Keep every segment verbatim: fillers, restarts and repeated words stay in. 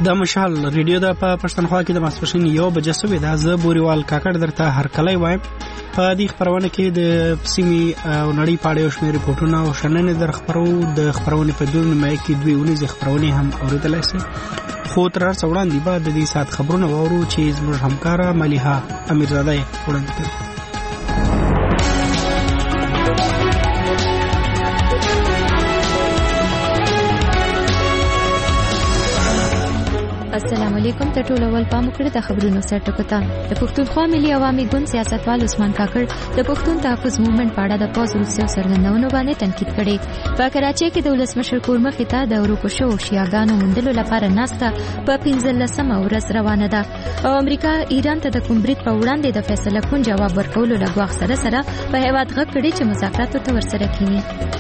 د مشال ریډیو د په پښتونخوا کې د ماسپښین یو بجې سوې ده. زه بوريوال کاکړ درته هرکلی وایم. په دې خبرونه کې د سیمې او نړۍ په اړه یو شمېر ریپورټونه او شننې در خبرو. د خبرونې په دوه نیمه کې دوی ونیزې خبرونه هم اورېدلای شئ. خو تر هر څه وړاندې به د دې ساعت خبرونه واورو چې زموږ همکاره ملیحه امیرزاده یې وړاندې کړي. السلام علیکم. ته ټول اول پام وکړئ د خبرونو سرټکو ته. د پښتونخوا ملي عوامي ګوند سیاستوال عثمان کاکړ د پښتون تحفظ موومېنټ په اړه د پوز وروستیو څرګندونو باندې تنقید کړی. په کراچۍ کې د ولسمشر کور مخې ته د ورکو شوو شیعاګانو موندلو لپاره ناسته په پنځلسمه ورځ روانه ده او امریکا ایران ته د کوم برید په وړاندې د فیصله کون جواب ورکولو له ګواښ سره سره په هیواد غږ کړی چې مذاکرات ورته ورسره کیږي.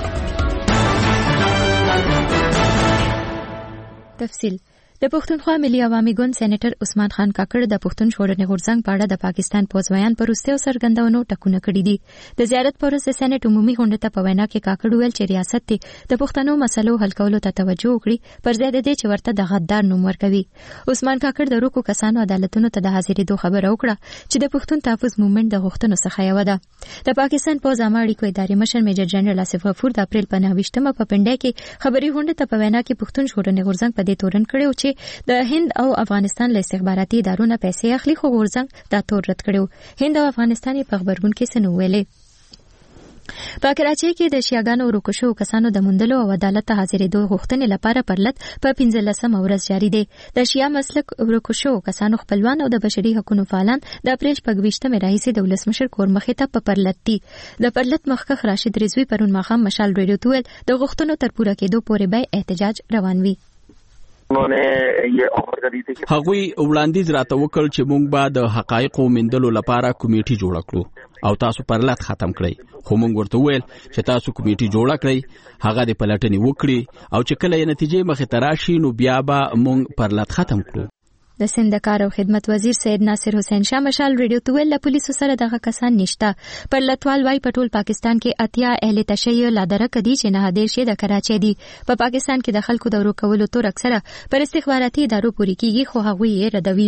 تفصیل. د پښتونخوا ملي عوامي ګوند سېنیټر عثمان خان کاکړ د پښتون ژغورنې غورځنګ په اړه د پاکستان پوځویان پر وروستیو څرګندونو ټکونه کړي دي. د زیارت پر وروسته سېنیټ عمومي غونډه ته په وینا کې کاکړ ویل چې ریاست ته د پښتنو مسلو حل کولو ته توجه وکړي پر ځای د دې چې ورته د غدار نوم ورکوي. عثمان کاکړ د روکو کسانو عدالتونو ته د حاضرېدو خبره وکړه چې د پښتون تحفظ موومېنټ د غوښتنو څخه یو ده. د پاکستان پوځ عامه اړیکو ادارې مشر میجر جنرال آصف غفور د اپریل په نهه ویشتمه په پنډای کې خبري غونډه ته په وینا کې پښتون ژغورنې غورځنګ په دې تورن کړو چې د هند او افغانستان له استخباراتي ادارونو پیسې اخلي، خو غورځنګ دا تور رد کړو. هند او افغانستان په خبرګون کې څه نو ویلې. په کراچۍ کې د شیعاګانو ورکو شوو کسانو د موندلو او عدالت ته حاضرېدو غوښتنې لپاره پرلط په پنځلسمه ورځ جاري دی. د شیعه مسلک ورکو شوو کسانو خپلوان او د بشري حقوقو فعالان د اپریل شپږویشتمې راهیسې د ولسمشر کور مخې ته په پرلط دي. د پرلط مخکښ راشد رضوي پرون ماښام مشال ریډیو ته ویل د غوښتنو تر پوره کېدو پورې به احتجاج روان وي. هغوی وړاندیز راته وکړ چې موږ به د حقایقو موندلو لپاره کمیټه جوړ کړو او تاسو پرلط ختم کړئ. خو موږ ورته ویل چې تاسو کمیټه جوړ کړئ، هغه د پلټنې وکړي او چې کله یې نتیجې مخې ته راشي نو بیا به موږ پرلط ختم کړو. د سند کار او خدمت وزیر سید ناصر حسین شاه مشال ریډیو ته ویل پولیسو سره دغه کسان نشته. پر لټوال وای په ټول پاکستان کې اتیا اهل تشیع لادره کدي چې نه هدیر شي د کراچۍ دي. په پا پاکستان کې د خلکو د ورو کولو تور اکثره پر استخباراتي ادارو پوري کیږي، خو هغوی یې ردوي.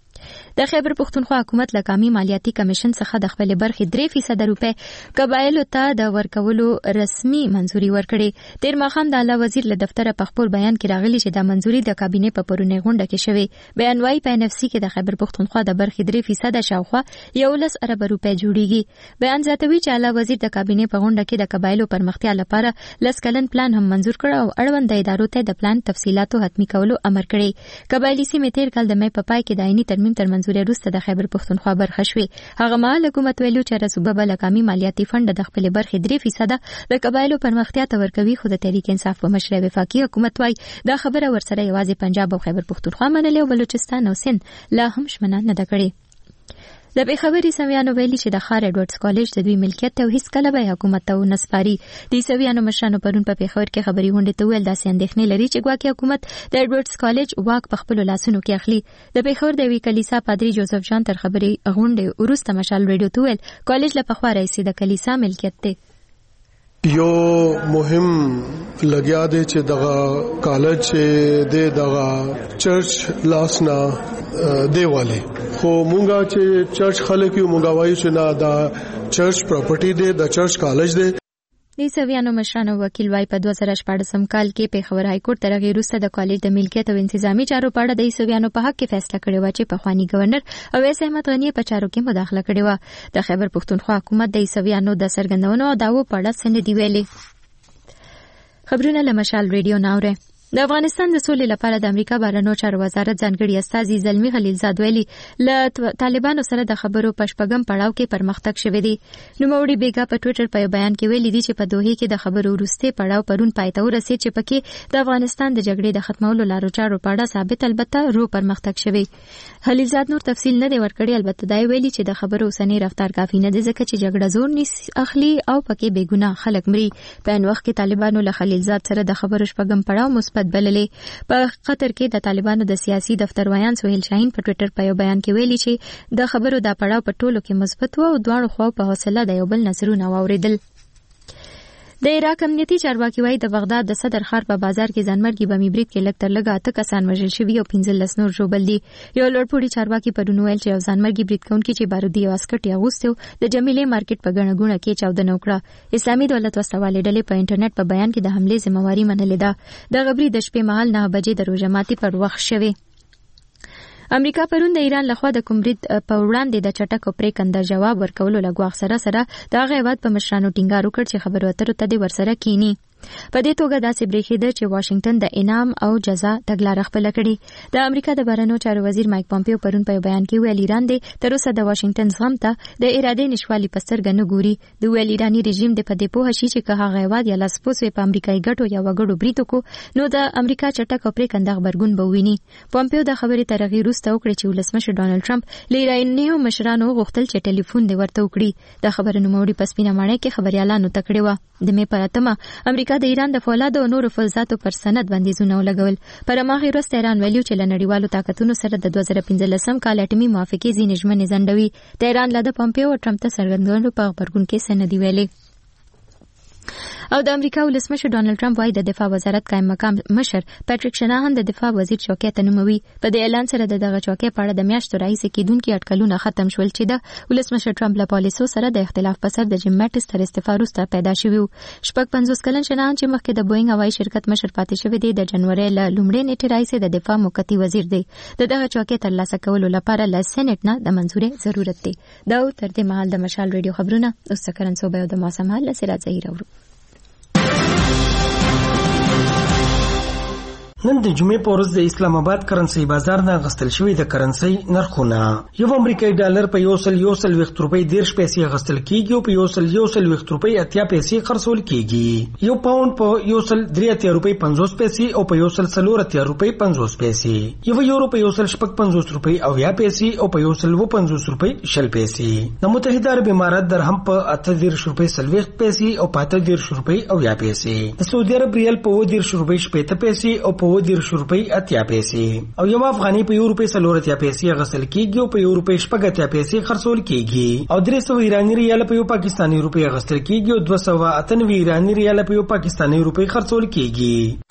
د خیبر پښتونخوا حکومت له قومي مالیاتي کمیشن څخه د خپل برخې درې فیصد روپے قبایلو ته د ورکولو رسمي منځوري ورکړي. تیر ماښام د اعلی وزیر له دفتره په خپل بیان کې راغلي چې د منځوري د کابینې په پرونی غونډه کې شوی. بیان وايي په ان اف سي کې د خیبر پښتونخوا د برخې درې فیصد شاوخوا یولس ارب روپے جوړیږي. بیان زیاتوي چې اعلی وزیر د کابینې په غونډه کې د قبایلو پرمختیا لپاره لس کلن پلان هم منځور کړ او اړوند ادارو ته د پلان تفصيلاتو حتمی کولو امر کړی. قبایلی سیمې تیر کال د مې په پای کې د عیني ترمیم تر منځوري وروسته د خیبر پښتونخوا برخه شوې. هغه مهال حکومت ویلو چې رسوبه به لکامي مالیاتي فند د خپل برخې درې فیصد د قبایلو پرمختیا ته ورکوي، خو د تحریک انصاف په مشر وفاقي حکومت وايي دا خبره ورسره یوازې پنجاب او خیبر پښتونخوا منلې او بلوچستان او سند لا هم شمنه نه ده کړې. د پیښوري سویانو ویلي چې د خار ایډورډز کالج د دوی ملکیت ته هیڅ کله به حکومت ته ونسپاري. د سویانو مشرانو پرون په پیښور کې خبري غونډه ته ویل داسې اندېښنې لري چې ګواکې حکومت د ایډورډز کالج واک په خپل لاسونو کې اخلي. د پیښور د وی کلیسا پادری جوزف جان تر خبري غونډه ورسته مشال ریډیو ته ویل کالج له پخوا رئیس د کلیسا ملکیت دی. یو مهم لګیا دی چې دغه کالج د دغه چرچ لاسنا دیواله خو مونږه چې چرچ خلک یو مونږه وایو چې نه دا چرچ پراپرټي دی، د چرچ کالج دی. د سویانو مشرانو وکیل وايي په دوه زره شپږم کال کې پیښور های کورټ تر هغه وروسته د کالج د ملکیت او انتظامی چارو په اړه د سویانو په حق کې فیصله کړې و چې پخوانی گورنر اویس احمد غنی په چارو کې مداخله کړې و. د خیبر پښتونخوا حکومت د سویانو د سرګندونو او داوو په اړه څه نه دی ویلي. خبرونه له مشال ریډیو ناوره. د افغانستان د سولې لپاره د امریکا بهرنیو چارو وزارت ځانګړي استازي زلمی خلیلزاد ویلي له طالبانو سره د خبرو په شپږم پړاو کې پرمختګ شوی دی. نوموړي بیګا په ټوئیټر په بیان کې ویلي دي چې په دوحه کې د خبرو وروسته پړاو پرون پای ته ورسید چې پکې د افغانستان د جګړې د ختمولو لارو چارو په اړه ثابت البته رو پرمختګ شوی. خلیلزاد نور تفصیل نه دی ورکړی، البته دا ویلي چې د خبرو اوسنۍ رفتار کافي نه دی ځکه چې جګړه زور نیس اخلي او پکې بېګناه خلک مري. په ان وخت کې طالبانو له خلیلزاد سره د خبرو شپږم پړاو مثبت بللې. په قطر کې د طالبانو د سیاسي دفتر ویان سہیل شاهین په ټوئیټر په یو بیان کې ویلي چې د خبرو د پړاو په ټولو کې مثبت و او دواړو خواو په حوصله د یو بل نظرونه واوریدل. د عراق امنیتي چارواکي وايي د بغداد د صدر ښار په بازار کې ځانمرګي بمي برید کې لږ تر لږه اته کسان وژل شوي او پنځلس نور ژوبل دي. یو لوړپوړي چارواکي پرون ویل چې یو ځانمرګي برید کوونکي چې بارودي واسکټ یې اغوستی و د جمیلې مارکیټ په ګڼه ګوڼه کې چاودنه وکړه. اسلامي دولت وسلوالې ډلې په انټرنیټ په بیان کې د حملې ذمہواري منلې ده. د غبري د شپې مهال نه بجې د روژه ماتي پر وخت شوې. امریکا پرون د ایران لخوا د کوم برید په وړاندې د چټک او پریکنده جواب ورکولو له ګواښ سره سره د هغه هیواد په مشرانو ټینګار وکړ چې خبرو اترو ته دې ورسره کینی. په دې توګه داسې برېښېده چې واشنگټن د انعام او جزا تګلاره خپله کړې. د امریکا د بهرنیو چارو وزیر مایک پامپیو پرون په یو بیان کې ویل ایران دې تر اوسه د واشنگټن زغم ته د ارادې نشوالي په سترګه نه ګوري. د ویل ایراني رژیم د په دې پوهه شي چې که هغه هیواد یا لاسپوس وي په امریکایي ګټو یا وګړو برید وکړو نو د امریکا چټک او پریکنده غبرګون به وویني. پامپیو دا خبرې تر هغې وروسته وکړې چې ولسمشر ډانلډ ټرمپ له ایرانیو مشرانو غوښتل چې ټلیفون دې ورته وکړي. د خبرو نوموړي په سپینه ماڼۍ کې خبریالانو ته کړې وه. د مې پر اتمه امریکا د ایران د فولادو او نورو فلزاتو پر سند بندیزونه ولګول. پر هماغې ورځ تهران ویلي چې له نړیوالو طاقتونو سره د دوه زره پنځلسم کال اټومي موافقې ځینې ژمنې ځنډوي. تهران لا د پامپیو او ټرمپ ته څرګندولو په غبرګون کې څه نه دي ویلي. او د امریکا ولسمشر ډانلډ ټرمپ وايي د دفاع وزارت قائم مقام مشر پیټریک شناهن د دفاع وزیر چوکۍ ته نوموي. په دې اعلان سره د دغه چوکۍ په اړه د میاشتو راهیسې کېدونکي اټکلونه ختم شول چې د ولسمشر ټرمپ له پالیسو سره د اختلاف په سر د جیم میټس تر استعفا وروسته پیدا شوي وو. شپږ پنځوس کلن شناهن چې مخکې د بوینګ هوایي شرکت مشر پاتې شوی دی د جنوري له لومړۍ نیټې راهیسې د دفاع موقتي وزیر دی. د دغه چوکۍ ترلاسه کولو لپاره له سېنیټ نه د منظورۍ ضرورت دی. دا تر دې مهال د مشال ریډیو خبرونه. اوس د کرن صوبې او د موسم حال له سراج ظهیر اورو. نن د جمعې په ورځ د اسلام آباد کرنسي بازار نه غستل شوی د کرنسي نرخونه یو امریکایي ډالر په یو سل یو سل ویشت روپۍ دیرش پیسې غستل کیږي او په یو سل یو سل ویشت روپۍ اتیا پیسې خرڅول کیږي. یو پاوند په یو سل درې اتیا روپۍ پنځوس پیسې او په یو سل څلور اتیا روپۍ پنځوس پیسې. یو یورو په یو سل شپږ پنځوس روپۍ اویا پیسې او په یو سل اووه پنځوس روپۍ شل پیسې. د متحده عرب امارات درهم په اته دیرش روپۍ څلوېښت پیسې او په اته دیرش روپۍ اویا پیسې. د سعودي عرب ریال په اووه دیرش روپۍ شپېته پیسې او په اووه دیرش روپۍ اتیا پیسې. او یو افغاني په یو روپۍ څلور اتیا پیسې غسل کیږي او په یو روپۍ شپږ اتیا پیسې خرڅول کیږي. او درې سوه ایراني ریال په یو پاکستاني روپۍ غسل کیږي او دوه سوه اته نوي ایراني ریال په یو پاکستاني روپۍ خرڅول کیږي.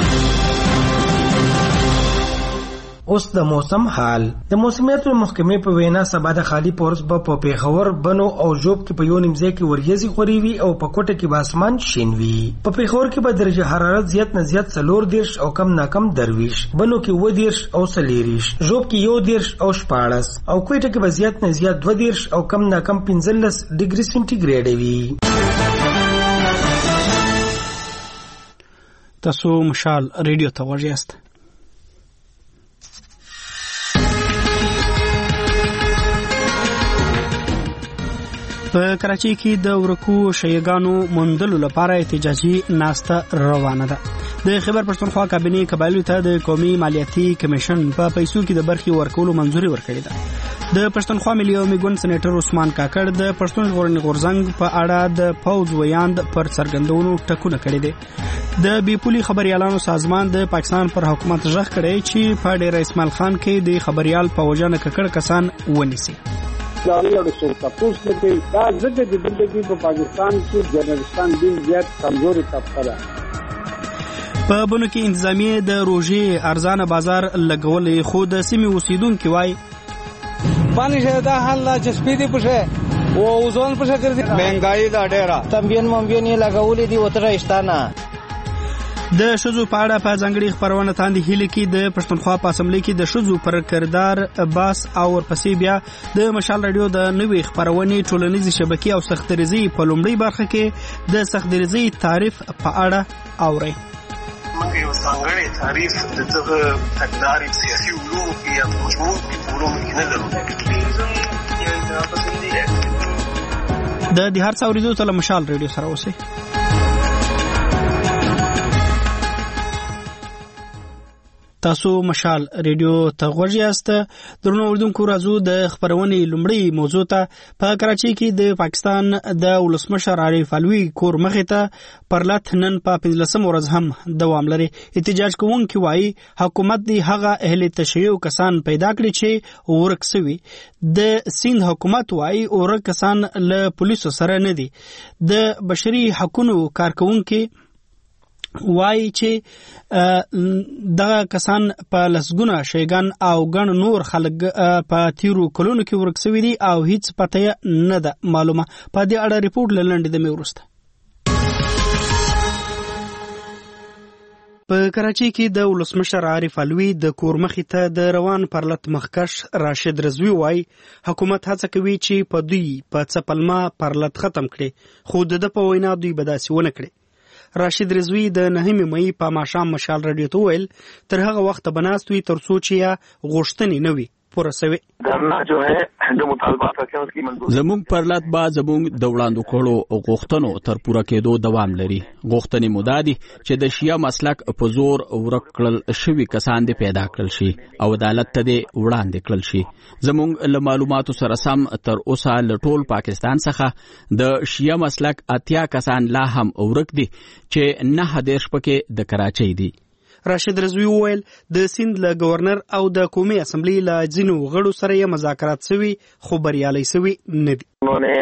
اوس د موسم حال. د موسمیاتو محکمې په وینا سبا د خالی پورس به په پیښور بنو او جوب کې په یو نیم ځای کې وریځې خوري وي او په کوټه کې به اسمان شین وي. په پیښور کې به درجه حرارت زیات نه زیات څلور دیرش او کم نه کم درویش، بنو کې اووه دیرش او څلېرویشت، جوب کې یو دیرش او شپاړس او کوټه کې به زیات نه زیات دوه دیرش او کم نه کم پنځلس ډیګري سنټیګریډ وي. تاسو مشال ریډیو ته غوږ یاست. په کراچۍ کې د ورکو شیګانو موندلو لپاره احتجاجي ناسته روانه ده. د خیبر پښتونخوا کابینې قبایلو ته د قومي مالیاتي کمیشن په پیسو کې د برخې ورکولو منځوري ورکړې ده. د پښتونخوا ملي عمومي ګوند سېنیټر عثمان کاکړ د پښتون ژغورنې غورځنګ په اړه د پوځ ویاند پر څرګندونو ټکونه کړي دي. د بیپولي خبريالانو سازمان د پاکستان پر حکومت ژغ کړی چې په ډېر اسماعیل خان کې د خبريال په وجه ککړ کسان ونیسي. لاړو څو تاسو کې دا ځکه چې د دې په پاکستان کې جنرالستان ډیر زیات کمزوري طبقه ده. په بونو کې انتظامیه د روژې ارزانه بازار لګولې خو د سیمې اوسیدونکو وای باندې شه دا حل لا چې سپیدي پښه او اوزون پښه کړی مهنګای دا ډیره تمبین ممبین یې لګولې دي وتره اشتانه. د شذو په اړه په ځنګړي خبرونه تاندې هیله کې د پښتونخوا په اسمبلی کې د شذو پر کردار باس او ورپسې بیا د مشال رادیو د نوې خبرونې ټولنیزې شبکې او سختریزي په لومړی برخه کې د سختریزي تعریف په اړه اوري. موږ یو ځانګړی تعریف د دغه تګلارې سیاسي علومو کې یا په مجموع کې په علومو کې نه لرو. د دې هر څه اورېدو ته له مشال رادیو سره اوسئ. تاسو مشال ریډیو ته غوږ یاست. درنو اوریدونکو راځو د خبرونې لومړی موضوع ته. په کراچۍ کې د پاکستان د ولسمشر عارف علوي کور مخې ته پرلط نن په پنځلسم ورځ هم دوام لري. احتجاج کوونکي وایي حکومت دی هغه اهل تشیع کسان پیدا کړي چې ورک سوي. د سیند حکومت وایي ورک کسان له پولیسو سره نه دي. د بشري حقوقو کارکونکي وایي چې دغه کسان په لسګونه شیګان او ګڼ نور خلک په تیرو کلونو کې ورک سوي دي او هیڅ پته نه ده معلومه. په دې اړه ریپورت لنډ د مې ورسته. په کراچۍ کې د ولسمشر عارف علوي د کور مخې ته د روان پرلط مخکش راشد رضوی وایي حکومت هڅه کوي چې په دوی په څپلمه پرلط ختم کړي، خو د په وینا دوی به داسې ونه کړي. راشد رضوی د نهمې مئی په ماښام مشال رادیو ته ویل تر هغه وخت به ناست وي تر څو چې یا غوښتنې نه وي پوره سوي. زموږ پرلط با زموږ د وړاندو کړو غوښتنو تر پوره کېدو دوام لري. غوښتنې مو دا دي چې د شیعه مسلک په زور ورک کړل شوي کسان دې پیدا کړل شي او عدالت ته دې وړاندې کړل شي. زموږ له معلوماتو سره سم تر اوسه له ټول پاکستان څخه د شیعه مسلک اتیا کسان لا هم ورک دي چې نه دېرش پکې د کراچۍ دي. راشد رضوی وویل د سیند له گورنر او د قومي اسمبلی له ځینو غړو سره یې مذاکرات سوي خو بریالي سوي نه دي.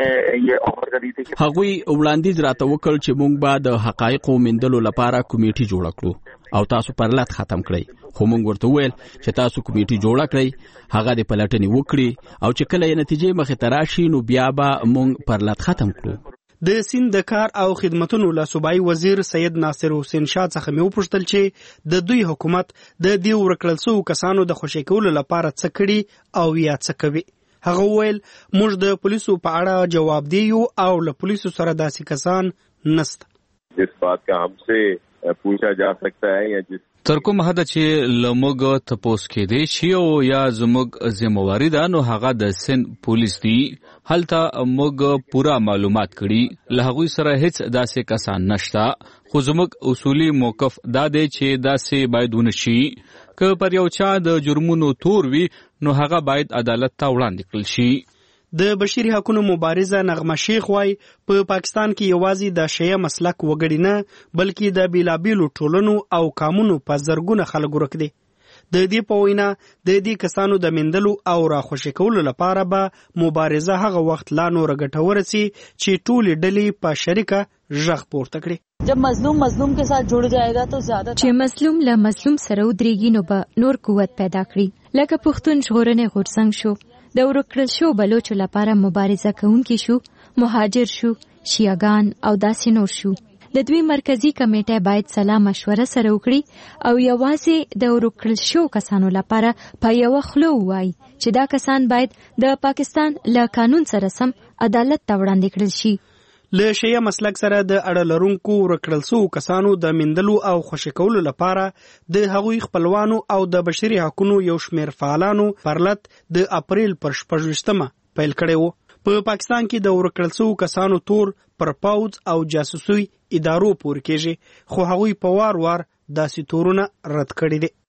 هغوی وړاندیز راته وکړ چې موږ به د حقایقو موندلو لپاره کمیټي جوړه کړو او تاسو پرلط ختم کړئ. خو موږ ورته وویل چې تاسو کمیټي جوړه کړئ، هغه د پلټنې وکړي او چې کله یې نتیجې مخې ته راشي نو بیا به موږ پرلط ختم کړو. د سیند د کار او خدمتونو له صوبایي وزیر سید ناصر حسین شاه څخه مې وپوښتل چې د دوی حکومت د دې ورکړل شوو کسانو د خوشي کولو لپاره څه کړي او یا څه کوي. هغه وویل موږ د پولیسو په اړه جواب دیو او له پولیسو سره داسې کسان نشته. اس بات کا ہم سے پوچھا جا سکتا ہے یا جس تر کوم حد چې لموږ تپوس کې دی شي او یا زموږ ذمہواری ده نو هغه د سند پولیس دی. هلته موږ پورا معلومات کړي، له هغوی سره هیڅ داسې کسان نشته. خو زموږ اصولي موقف دا دی چې داسې باید ونه شي. که پر یو چا د جرمونو تور وي نو هغه باید عدالت ته وړاندې کړل شي. د بشري حقوقو مبارزه نغمه شیخ وای په پا پاکستان کې یوازې د شیعه مسلک وګړي نه بلکې د بیلابیلو ټولنو او قومونو په زرګونه خلک ورک دي. د دې په وینا د دې کسانو د مندلو او راخوشي کولو لپاره به مبارزه هغه وخت لا نور ګټور سي چې ټول ډلې په شریکه ژغ پورته کړي. जब मजलूम मजलूम के साथ जुड़ जाएगा तो ज्यादा چې مظلوم له مظلوم سره ودرېږي نو به نور قوت پیدا کړي. لکه پښتون ژغورنې غورځنګ شو، د ورکړل شو بلوچو لپاره مبارزه کوونکي شو، مهاجر شو، شیعاګان او داسې نور شو. د دوی مرکزی کمیټه باید سلا مشوره سره وکړي او یوازې د ورکړل شو کسانو لپاره په یو خلو وای چې دا کسان باید د پاکستان له قانون سره سم عدالت ته وړاندې کړل شي. له شیعه مسلک سره د اړه لرونکو ورکړل شو کسانو د مندلو او خوشي کولو لپاره د هغوی خپلوانو او د بشري حقوقو یو شمېر فعالانو پرلط د اپریل پر شپږمه پیل کړی و. په پاکستان کې د ورکړل شو کسانو تور پر پاوز او جاسوسي ادارو پورې کېږي، خو هغوی په وار وار داسې تورونه رد کړي دي.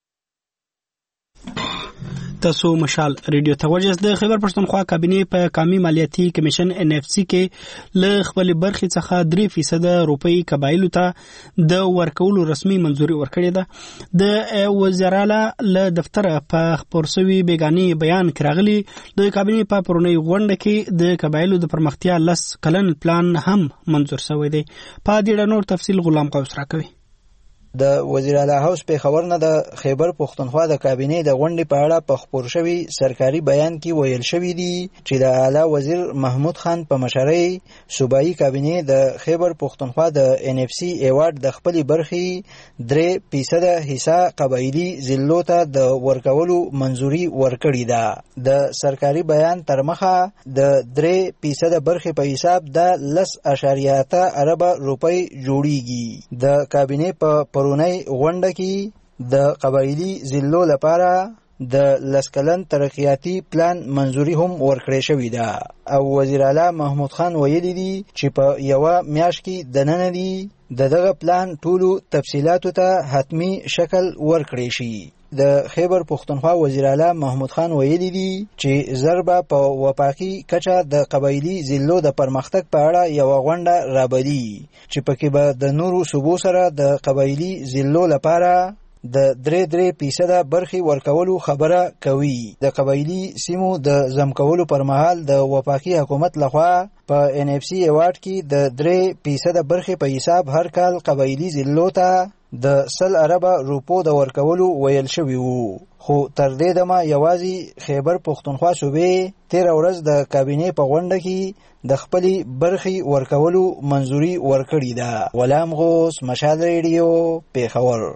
تاسو مشال ریډیو ته وجس د خیبر پښتونخوا کابینه په قومي مالیاتي کمیشن ان اف سی کې له خپل برخې څخه درې فیصد روپۍ قبایلو ته د ورکولو رسمي منځوري ورکړې ده. د وزیراله له دفتر په خبرسوي بیگاني بیان کراغلي د کابینه په پرونی غونډه کې د قبایلو د پرمختیا لس کلن پلان هم منځور شوی دی. په دې اړه نور تفصیل غلام قوس راکوي. د وزیر اعلی هاوس په خبر نه د خیبر پښتونخوا د کابینه د غونډې په اړه په خبر شوی سرکاري بیان کې ویل شوی دی چې د اعلی وزیر محمود خان په مشرۍ صوبایي کابینه د خیبر پښتونخوا د ان اف سی ایوارډ د خپل برخې درې فیصد حصہ قبایلی ضلعو ته د ورکولو منځوري ورکړې ده. د سرکاري بیان تر مخه د درې فیصد برخې په حساب د لس اشاریه اته ارب روپۍ جوړیږي. د کابینه په پرونی غونډه کې د قبایلی ضلعو لپاره د لسکلن ترقیاتی پلان منځوري هم ورکړې شوې ده او وزیر اعلی محمود خان ویلي دي چې په یوه میاشت کې د نن دی د دغه پلان ټولو تفصیلاتو ته حتمی شکل ورکړې شي. د خیبر پښتونخوا وزیر اعلی محمود خان ویلي دي چې ضربه په وفاقي کچه د قبایلی ضلعو د پرمختګ په اړه یو غونډه رابلي چې پکې به د نورو صوبو سره د قبایلی ضلعو لپاره د درې درې فیصده برخې ورکولو خبره کوي. د قبایلی سیمو د ضم کولو پر مهال د وفاقي حکومت لخوا په ان اف سی ایوارډ کې د درې فیصده برخې په حساب هر کال قبایلی ضلعو ته د سل اربه روپو د ورکولو ویل شوی وو. خو تر دې دمه یوازې خیبر پښتونخوا صوبې تیر ورځ د کابینې په غونډه کې د خپلې برخې ورکولو منظوري ورکړې ده. غلام غوث، مشال ریډیو، پیښور.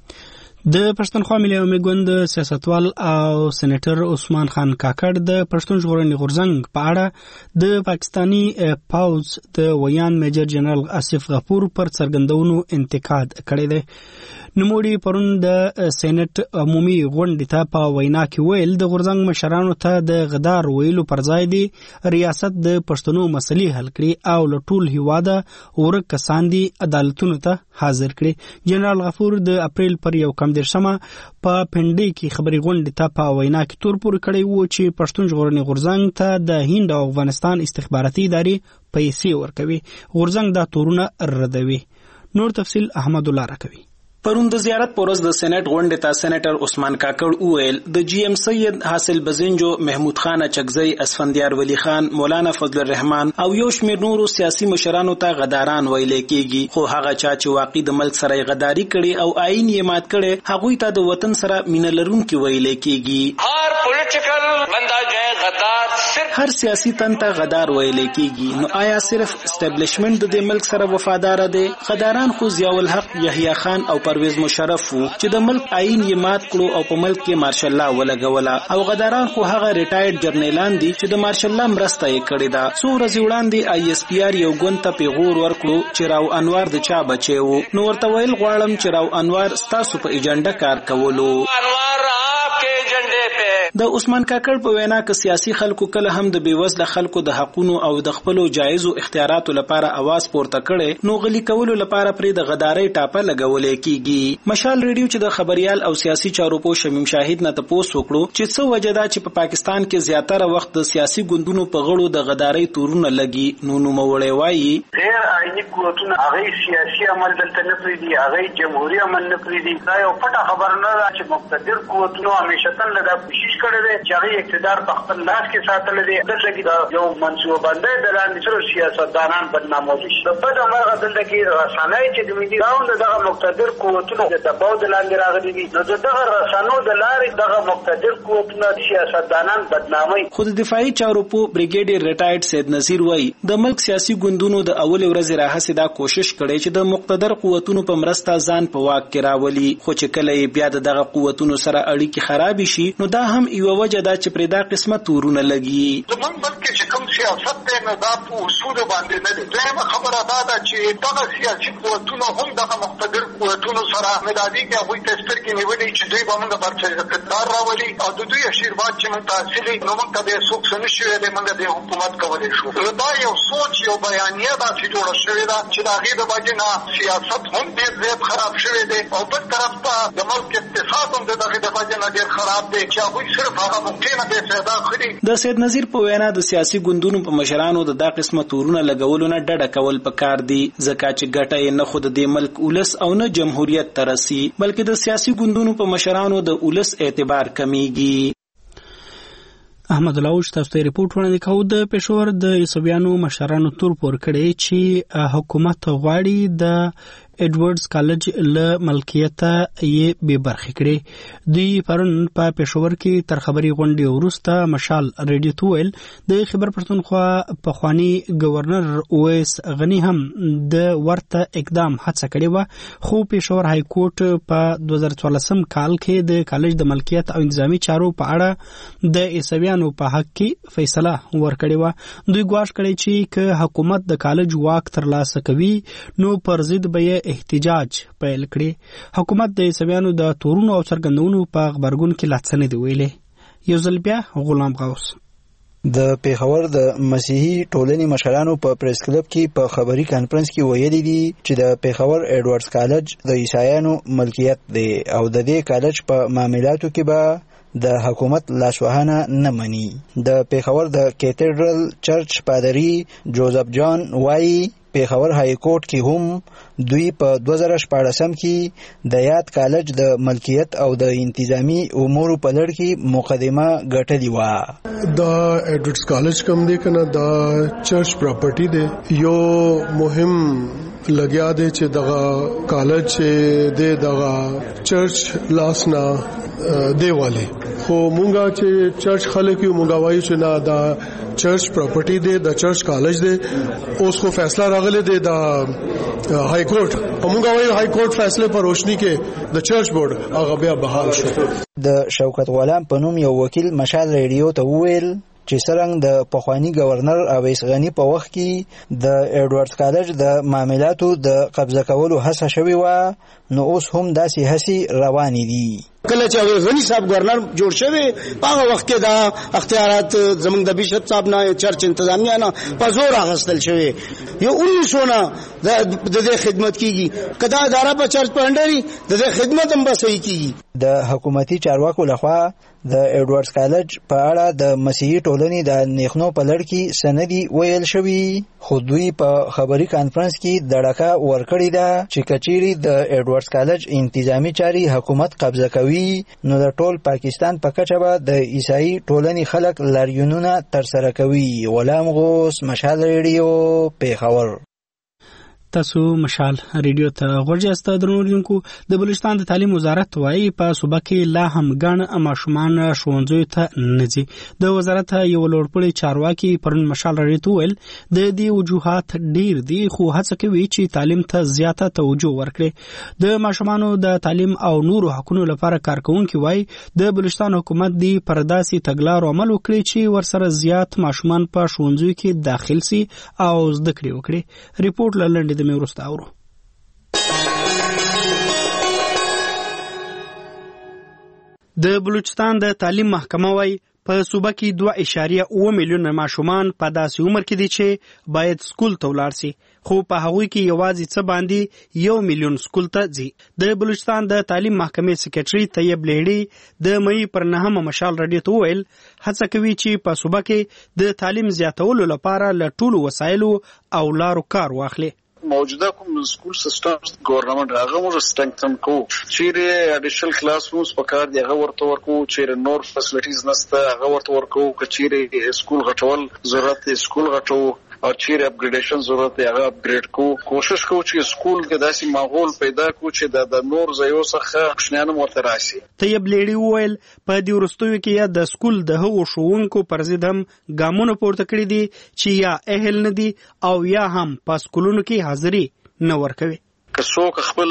د پښتونخوا ملي عوامي ګوند سیاستوال او سېنیټر عثمان خان کاکړ د پښتون ژغورنې غورځنګ په اړه د پاکستانی پاوز د ویان میجر جنرال آصف غفور پر څرګندونو انتقاد کړی دی. نوموړي پرون د سېنات عمومي غونډې ته په وینا کې ویل د غورځنګ مشرانو ته د غدار ویلو پر ځای دی ریاست د پښتنو مسلې حل کړي او له ټول هیواده ورک کسان دي عدالتونو ته حاضر کړي. جنرال غفور د اپریل پر یو کم درشمه په پنډي کې خبري غونډې ته په وینا کې تور پورې کړی وو چې پښتون ژغورنې غورځنګ ته د هند او افغانستان استخباراتي ادارې پیسې ورکوي. غورځنګ دا تورونه ردوي. نور تفصیل احمد الله راکوي. پرون د زیارت پورز د سېنات غونډې ته سېنیټر عثمان کاکړ وویل د جی ایم سید حاصل بزنجو، محمود خان چکزی، اسفندیار ولی خان، مولانا فضل الرحمن او یو شمېر نورو سیاسي مشرانو ته غداران ویل کېږي. خو هغه چا چې واقعي د ملک سره غداري کړي او آئین یې مات کړي هغوی ته د وطن سره مینه لرونکي ویل کېږي. هر پولیټیکل بندا جو غدار صرف هر سیاسي تن ته غدار ویل کېږي. نو آیا صرف اسټابلیشمنت د ملک سره وفادار دي؟ غداران خو ضیاء الحق، یحیی خان او پرویز مشرف وو چې د ملک آئین یې مات کړو او په ملک کې مارشل لا ولګوله. او غداران خو هغه ریټایرډ جرنیلان دي چې د مارشل لا مرسته یې کړې ده. څو ورځې وړاندې آی اس پی آر یو ګوند ته پیغور ورکړو چې راو انوار د چا بچی وو. نو ورته ویل غواړم چې راو انوار ستاسو په ایجنډا کار کولو. د عثمان کاکړ په وینا کې سیاسي خلکو کله هم د بیوزله خلکو د حقونو او د خپلو جایزو اختیاراتو لپاره आवाज پورته کړي، نو غلي کولو لپاره پرې د غدارۍ ټاپه لګولې کیږي. مشال ریډیو چې د خبريال او سیاسي چارو په شمیم شاهد نه تپوس وکړو چې څه وجه ده چې په پاکستان کې زیاتره وخت د سیاسي ګوندونو په غړو د غدارۍ تورونه لګي. نو نو مولوي وایي غیر آئینی قوتونه هغه سیاسي عمل دلته نه پریدي، هغه جمهوریت عمل نه پریدي. دا یو پټه خبر نه ده چې مقتدر قوتونه همیشه تل دا کوشش کړي دي چې هغه اقتدار په خپل لاس کې ساتل دي. دلته کې یو منصوبه بندي د لاندې سره سیاستدانان بدنامول شي. په دغه مرغه دلته کې رسنۍ چې د ملي راوند دغه مقتدر قوتونه د دباو د لاندې راغلي دي، نو دغه رسنو د لارې دغه مقتدر قوتونه سیاستدانان بدنامي. خود دفاعي چارو په بریګیډیر ریټایرډ سید نذیر وایي د ملک سیاسي ګوندونو د اول ورځې راهسې دا کوشش کړي چې د مقتدر قوتونو په مرسته ځان په واک کې راولي، خو چې کله بیا دغه قوتونو سره اړیکې خراب شي نو دا هم یو وجه ده چې پرې دا قسمه تورونه لګي. زمونږ بلکې چې کوم سیاست دی نو دا په اصول باندې نه دی. دویمه خبره دا ده چې دغه سیاسي قوتونه هم دغه مقتدر قوتونو سره مدادي کې هغوی ته سترګې نیولې چې دوی به موږ پر اقتدار راولي او د دوی اشیرباد چې موږ ته حاصلي نو موږ ته بیا څوک څه نه شي ویلی، موږ د حکومت کولی شو. دا یو سوچ یو بیانیه داسې جوړه شوې ده چې د هغې د وجې نه سیاست هم ډېر زیات خراب شوی دی او بل طرف ته د ملک اقتصاد هم د دغې د وجې نه ډېر خراب دی چې هغوی صرف هغه موقع نه بې فایده خلي. د سید نذیر په وینا د سیاسي ګوندونو په مشرانو د دا قسمه تورونه لګولو نه ډډه کول پکار دي، ځکه چې ګټه یې نه خود د ملک ولس او نه جمهوریت ته رسي بلکې د سیاسي ګوندونو په مشرانو د ولس اعتبار کمیږي. احمد الله تاسو ته ریپورت وړاندې کوو. د پېښور د عیسویانو مشرانو تور پور کړی چې حکومت غواړي د ایډورډز کالج له ملکیته یې بې برخې کړي. دوی پرون په پېښور کې تر خبري غونډې وروسته مشال ریډیو ته ویل د خیبر پښتونخوا پخوانی گورنر اویس غنی هم د ورته اقدام هڅه کړې وه، خو پېښور های کورټ په دوه زره څوارلسم کال کې د کالج د ملکیت او انتظامی چارو په اړه د عیسویانو په حق کې فیصله ورکړې وه. دوی ګواښ کړی چې که حکومت د کالج واک ترلاسه کوي نو پر ضد به احتجاج پیل کړي. حکومت د عیسویانو د تورونو او څرګندونو په خبرګون کې لا څه نه دی ویلي. یو ځل بیا غلام غوث. د پیښور د مسیحي ټولنې مشرانو په پریس کلب کې په خبري کانفرنس کې ویلي دي چې د پیښور ایډورډز کالج د عیسایانو ملکیت دی او د دې کالج په معاملاتو کې به د حکومت لاسوهنه نه مني. د پیښور د کیتیډرل چرچ پادری جوزف جان وایي پیښور های کورټ کې هم دوی په دوه زره شپاړسم کې د یاد کالج د ملکیت او د انتظامی امور په لړ کې مقدمه ګټلې و. دا ایډورډز کالج کوم دی کنه دا چرچ پراپرټي دی. یو مهم لګیا دی چې دغه کالج چې دی دغه چرچ لاسنا دیواله خو مونږه چې چرچ خلک یو مونږه وایو چې نه دا چرچ پراپرټي دی د چرچ کالج دی. اوس کو فیصله راغله دی د های کورټ مونږه وایو های کورټ فیصله پر روشنی کې د چرچ بورډ هغه بیا بحال شو. د شوکت غلام په نوم یو وکیل مشال ریډیو ته وویل چې څرنګه د پخوانی گورنر اویس غنی په وخت کې د ایډورډز کالج د معاملاتو د قبضه کولو هڅه شوې و نو اوس هم داسې هڅې روانې دي. کله چې اویس غنی صاحب گورنر جوړ شوی په هغه وخت کې دا اختیارات زمونږ د بیشپ صاحب نه چرچ انتظامیه نه په زور اخیستل شوی. یو انیس سو نه د دې خدمت کیږي کدا اداره په چرچ په انډري د دې خدمت هم به صحیح کیږي. د حکومتي چارواکو لخوا د ایډورډز کالج په اړه د مسیحي ټولنې د نیخنو په لړ کې سندي ویل شوی خو دوی په خبري کانفرنس کې دړکه ورکړې ده چې کچيري د ایډورډز کالج انتظامی چاري حکومت قبضه کوي نو د ټول پاکستان په کچه به د عیسائی ټولنې خلک لاریونونه تر سره کوي. غلام غوث مشال ریډیو پیښور. تاسو مشال ریډیو ته غوړجاست درنوونکو. د بلوچستان د تعلیم وزارت وايي په صوبه کې لا هم ګڼ ماشومان ښوونځیو ته نه ځي. د وزارت یو لوړپوړی چارواکي پرون مشال ریډیو ته ویل د دې وجوهات ډیر دي خو هڅه کوي چې تعلیم ته زیاته توجه ورکړي. د ماشومانو د تعلیم او نورو حقوقو لپاره کارکونکي وايي د بلوچستان حکومت دی پرداسي تګلارو عمل وکړي چې ورسره زیات ماشومان په ښوونځیو کې داخل سي او زده کړې وکړي. ریپورت لړندې میروستاورو. د بلوچستان د تعلیم محکمه وايي په صوبه کې دوه اعشاریه اوه میلیونه ماشومان په داسې عمر کې دي چې باید سکول ته ولاړ سي خو په هغوی کې یوازې څه باندې یو میلیون سکول ته ځي. د بلوچستان د تعلیم محکمې سکریټري طیب لیډي د مئی پر نهمه مشال رادیو ته ویل هڅه کوي چې په صوبه کې د تعلیم زیاتولو لپاره له ټولو وسایلو او لارو کار واخلي. موجوده کوم سکول سیستم ګورنمنت هغه موږ سټرنګتن کو چیرې اډیشنل کلاس رومز په کار دی هغه ورته ورکو چیرې نور فیسیلیټیز نشته هغه ورته ورکو کچېرې سکول غټول ضرورت دی سکول غټو او چیرې اپګریډیشن ضرورت دی هغه اپګریډ کو کوشش کو چې سکول کې داسې ماحول پیدا کو چې د نور ځایو څخه کوښنیان ورته راشي. طیب لیډي وویل په دې وروستیو کې یا د سکول د هغو ښوونکو پر ضد هم ګامونه پورته کړي دي چې یا اهل نه دي او یا هم په سکولونو کې حاضري نه ورکوي. که څوک خپل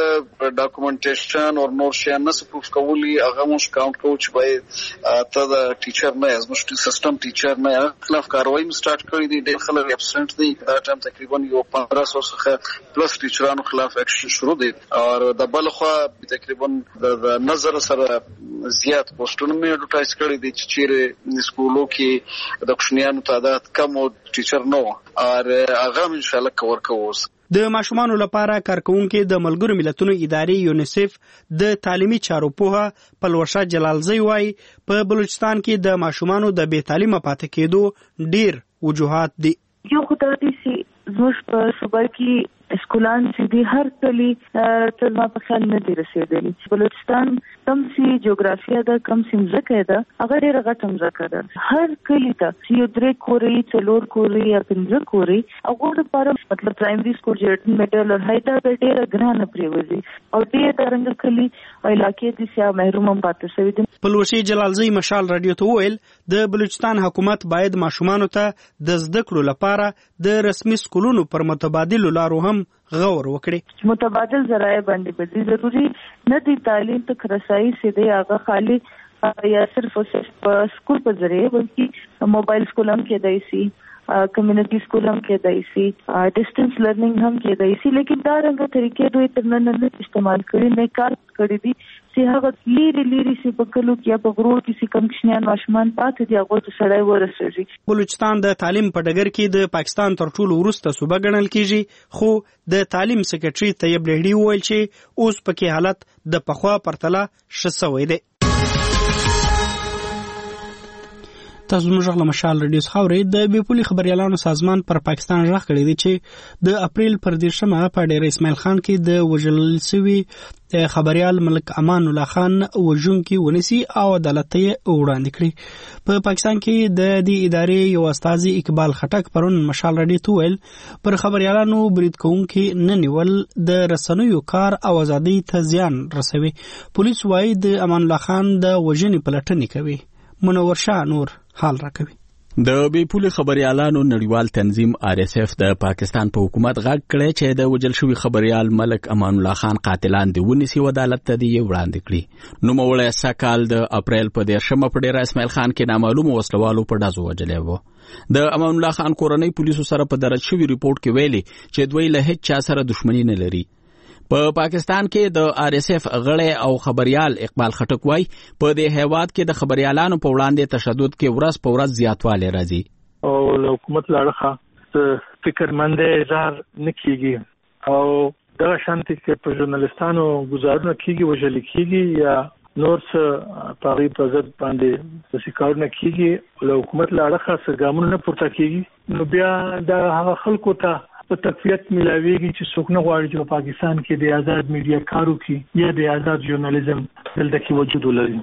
ډاکومنټیشن او نور شیان نه سپروف کولی هغه موږ کاونټ کوو چې باید ته د ټیچر نه زموږ سیستم ټیچر نه خلاف کاروایی م سٹارټ کړی دی. ډېر خلک ابسنټ دي دا ټایم تقریبا یو پندرہ سو څخه پلس ټیچرانو خلاف اکشن شروع دی او د بل خوا تقریبا د نظر سره زیات پوسټونه مې اډورټایز کړی دي چې چیرې سکولو کې د کوښنیانو تعداد کم او ټیچر نو او هغه ان شاء الله کور کوو. د ماشومانو لپاره کارکونکي د ملګرو ملتونو ادارې یونیسف د تعلیمي چارو پوهه پلوشه جلالزی وايي په بلوچستان کې د ماشومانو د بې تعلیمه پاتې کېدو ډیر وجوهات دي. یو خدای سي زموږ په صوبه کې اسکولان چې دی هر کلی تر ما په خیال نه دی رسیدلی. بلوچستان کم سي جغرافیه ده کم سي مځکه ده هغه ډېره غټه مځکه ده هر کلی ته یو درې کورې څلور کورې یا پنځه کورې هغو لپاره مطلب پرایمري سکول چې میډل او هایدا ډېره ګرانه پرېوځي او ډېر درنګ کلی او علاقې دي چې محروم هم پاتې شوي دي. پلوشي جلالزی مشال رادیو ته ویل د بلوچستان حکومت باید ماشومانو ته د زده کړو لپاره د رسمي سکولونو پر متبادل لارو هم غور وکړي. متبادل ذرایع باندې بدلی ضروری نه دی. تعلیم تک رسائی سیده هغه خالی یا صرف په سکول په ذریعه بلکې موبایل سکول هم کېدای شي کمیونټي سکول هم کېدای شي ډیسټنس لرنینګ هم کېدای شي لیکن دا رنګه طریقې دوی تر نن نه استعمال کړي نه کار کړی دي چې هغه لیري لیري سي په کلو کې یا په غرو کې سي کم کشنیان ماشومان پاتې دي هغه ته سړی ورسېږي. بلوچستان د تعلیم په ډګر کې د پاکستان تر ټولو وروسته صوبه ګڼل کیږي، خو د تعلیم سکرټري طیب لهډي وویل چې اوس پکې حالت د پخوا پرتله ښه سوی دی. تاسو زموږ له مشال رادیو څخه اورئ. د بې پولي خبریالانو سازمان پر پاکستان غږ کړی دی چې د اپریل پر دېرشمه په ډېره اسماعیل خان کې د وژل سوي خبریال ملک امان الله خان وژونکي ونیسي او عدالت ته یې وړاندې کړي. په پاکستان کې د دې ادارې یو استازي اقبال خټک پرون مشال رادیو ته ویل پر خبریالانو برید کوونکي نه نیول د رسنیو کار او ازادۍ ته زیان رسوي. پولیس وايي د امان الله خان د وژنې پلټنې کوي. منور شاه نور حال راکوي. د بې پولي خبریالانو نړیوال تنظیم آر اس اف د پاکستان په حکومت غږ کړی چې د وژل شوي خبریال ملک امان الله خان قاتلان دې ونیسي او عدالت ته دې وړاندې کړي. نوموړی سږکال د اپریل په دېرشمه په ډېره اسماعیل خان کې نامعلومو وسلوالو په ډزو وژلی و. د امان الله خان کورنۍ پولیسو سره په درج شوي ریپورت کې ویلي چې دوی له هیڅ چا سره دښمني نه لري. په پاکستان کې د آر اس اف غړی او خبریال اقبال خټک وایي په دې هیواد کې د خبریالانو په وړاندې تشدد کې ورځ په ورځ زیاتوالی راځي او له حکومت له اړخه فکرمندۍ اظهار نه کیږي او دغه شانتي کې په ژورنالستانو ګزارونه کیږي وژل کیږي یا نور څه په هغې په ضد باندې داسې کارونه کیږي له حکومت له اړخه څه ګامونه نه پورته کیږي نو بیا د هغه خلکو ته په تقویت ملاویږي چې څوک نه غواړي چې په پاکستان کې د آزاد میډیا کارو کې یا د آزاد ژورنالیزم دلته کې وجود ولري.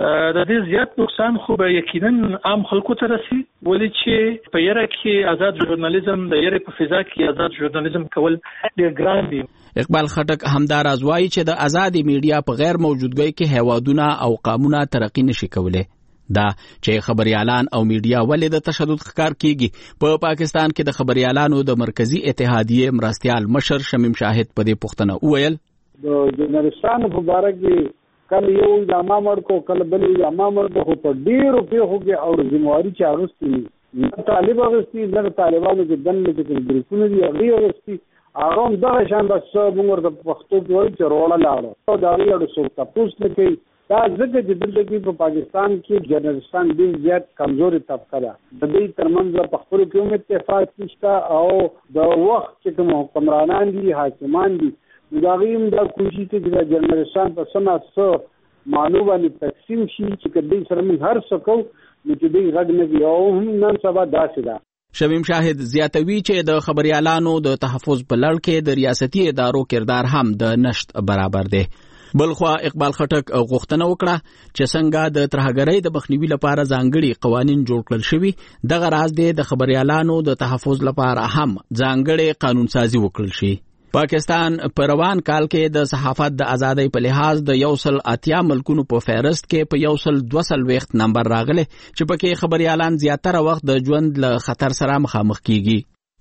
د دې زیات نقصان خو به یقینا عام خلکو ته رسي ولې چې په یره کې آزاد ژورنالیزم د یره په فضا کې آزاد ژورنالیزم کول ډېر ګران دي. اقبال خټک همداراز وایي چې د آزاد میډیا په غیر موجودګۍ کې هیوادونه او قامونه ترقی نشي کولای. دا چې خبریالان او میډیا ولې د تشدد ښکار کیږي. په پاکستان کې د خبریالانو د مرکزی اتحادیې مرستیال مشر شمیم شاهد په دې پوښتنه وویل د ژورنالستانو په باره کې کله یو الزامه ورکو کله بل الزامه ورکو خو په ډیرو پیښو کې او ذمہواری چې اغوستي نه طالب اغوستي نه طالبانو کې دنه کې ګروپونه دي هغه اغوستي هغه دغه شان د څو موږ د پښتو په وایي چې روړه لاړه او دا یو څه تاسو نه کوي. دا ځکه چې دلته کې په پاکستان کې ژورنالستان ډېر زیات کمزوري طبقه ده. د دوی ترمنځ په خپلو کې هم اتفاق نشته او د وخت چې کوم حکمرانان دي حاکمان دي د هغوی هم دا کوشش کوي چې د ژورنالستان په څه نه څه معنو باندې تقسیم شي چې که دوی سره موږ هر څه کوو نو چې دوی غږ نه وي او هم نن سبا داسې ده. شمیم شاهد زیاتوي چې د خبریالانو د تحفظ په لړ کې د ریاستي ادارو کردار هم د نشت برابر دی. بلخوا اقبال خټک غوښتنه وکړه چې څنګه د ترهګرۍ د مخنیوي لپاره ځانګړي قوانین جوړ کړل شوي دغه راز دی د خبریالانو د تحفظ لپاره هم ځانګړي قانون سازي وکړل شي. پاکستان په روان کال کې د صحافت د ازادۍ په لحاظ د یو سل اتیا ملکونو په فهرست کې په یو سل دوه څلوېښت نمبر راغلی چې پکې خبریالان زیاتره وخت د ژوند له خطر سره مخامخ کیږي.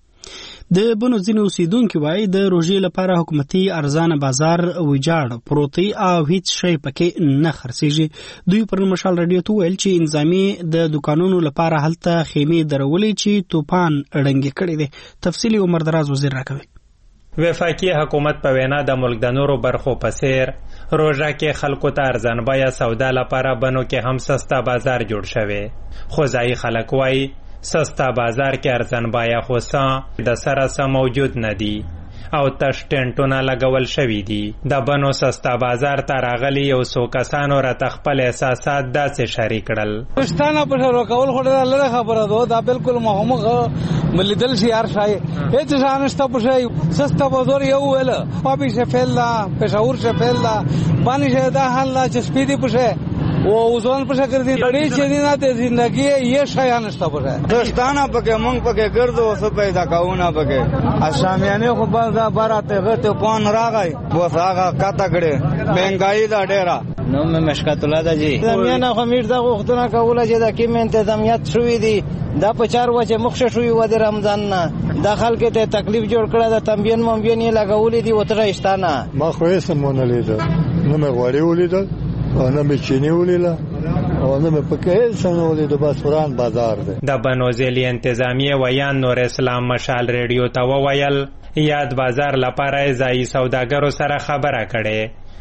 د بنو ځینې اوسیدونکو وایي د روژې لپاره حکومتي ارزانه بازار ویجاړ پروتي او هیڅ شی پکې نه خرڅېږي. دوی پر مشال رادیو ته ویل چې انظامي د دکانونو لپاره هلته خیمې درولې چې توپان ړنګې کړي دي. تفصیلي عمر دراز وزیر راکوي. وفاقي حکومت په وینا د ملک د نورو برخو په څیر روژه کې خلکو ته ارزان بیه سودا لپاره بنو کې هم سستا بازار جوړ شوی خو ځایي خلک وایي سستا بازار کې ارزان بیه خو څه د سره څه موجود نه دي او تش ټینټونه لګول شوي دي. د بنو سستا بازار ته راغلي یو څو کسانو راته خپل احساسات داسې شریک کړل. پښتانه په سر ورکول خو ډېره لږه خبره ده دا بالکل مخامخ ملیدل شي هر شی هېڅ شی نشته په شی سستا بازار یو ویله پاپی شفیل ده پېښور شفیل ده باندې شی دا حال ده چې سپیدي په شی و اوزون په شکر دي لړۍ چې دي نه ته زندگی یې شایان نشته پره دوستانه پکې مونږ پکې ګرځو څه پیدا کاونه پکې اشامیانه خو بل دا براته غته پون راغی بس هغه کاته کړي مهنګای دا ډیره نو مې مشکات الله جی زمينه خو میرزا غوښتنه کوله چې دا کې تنظیمات شوې دي دا په چار وجه مخشه شوې و د رمضان نه داخل کې ته تکلیف جوړ کړه د تنبین ممبین یې لګولې دي وتره استانه ما خو یې سمونه لیدل نو مې غوړې ولیدل او نه مې چینی ولیدل او نه مې پکې څنګه ولیدل بس وران بازار دی. د بنوزیلی انتظامیه ویان نور اسلام مشال ریډیو ته وویل یاد بازار لپاره ځایي سوداګرو سره خبره کړي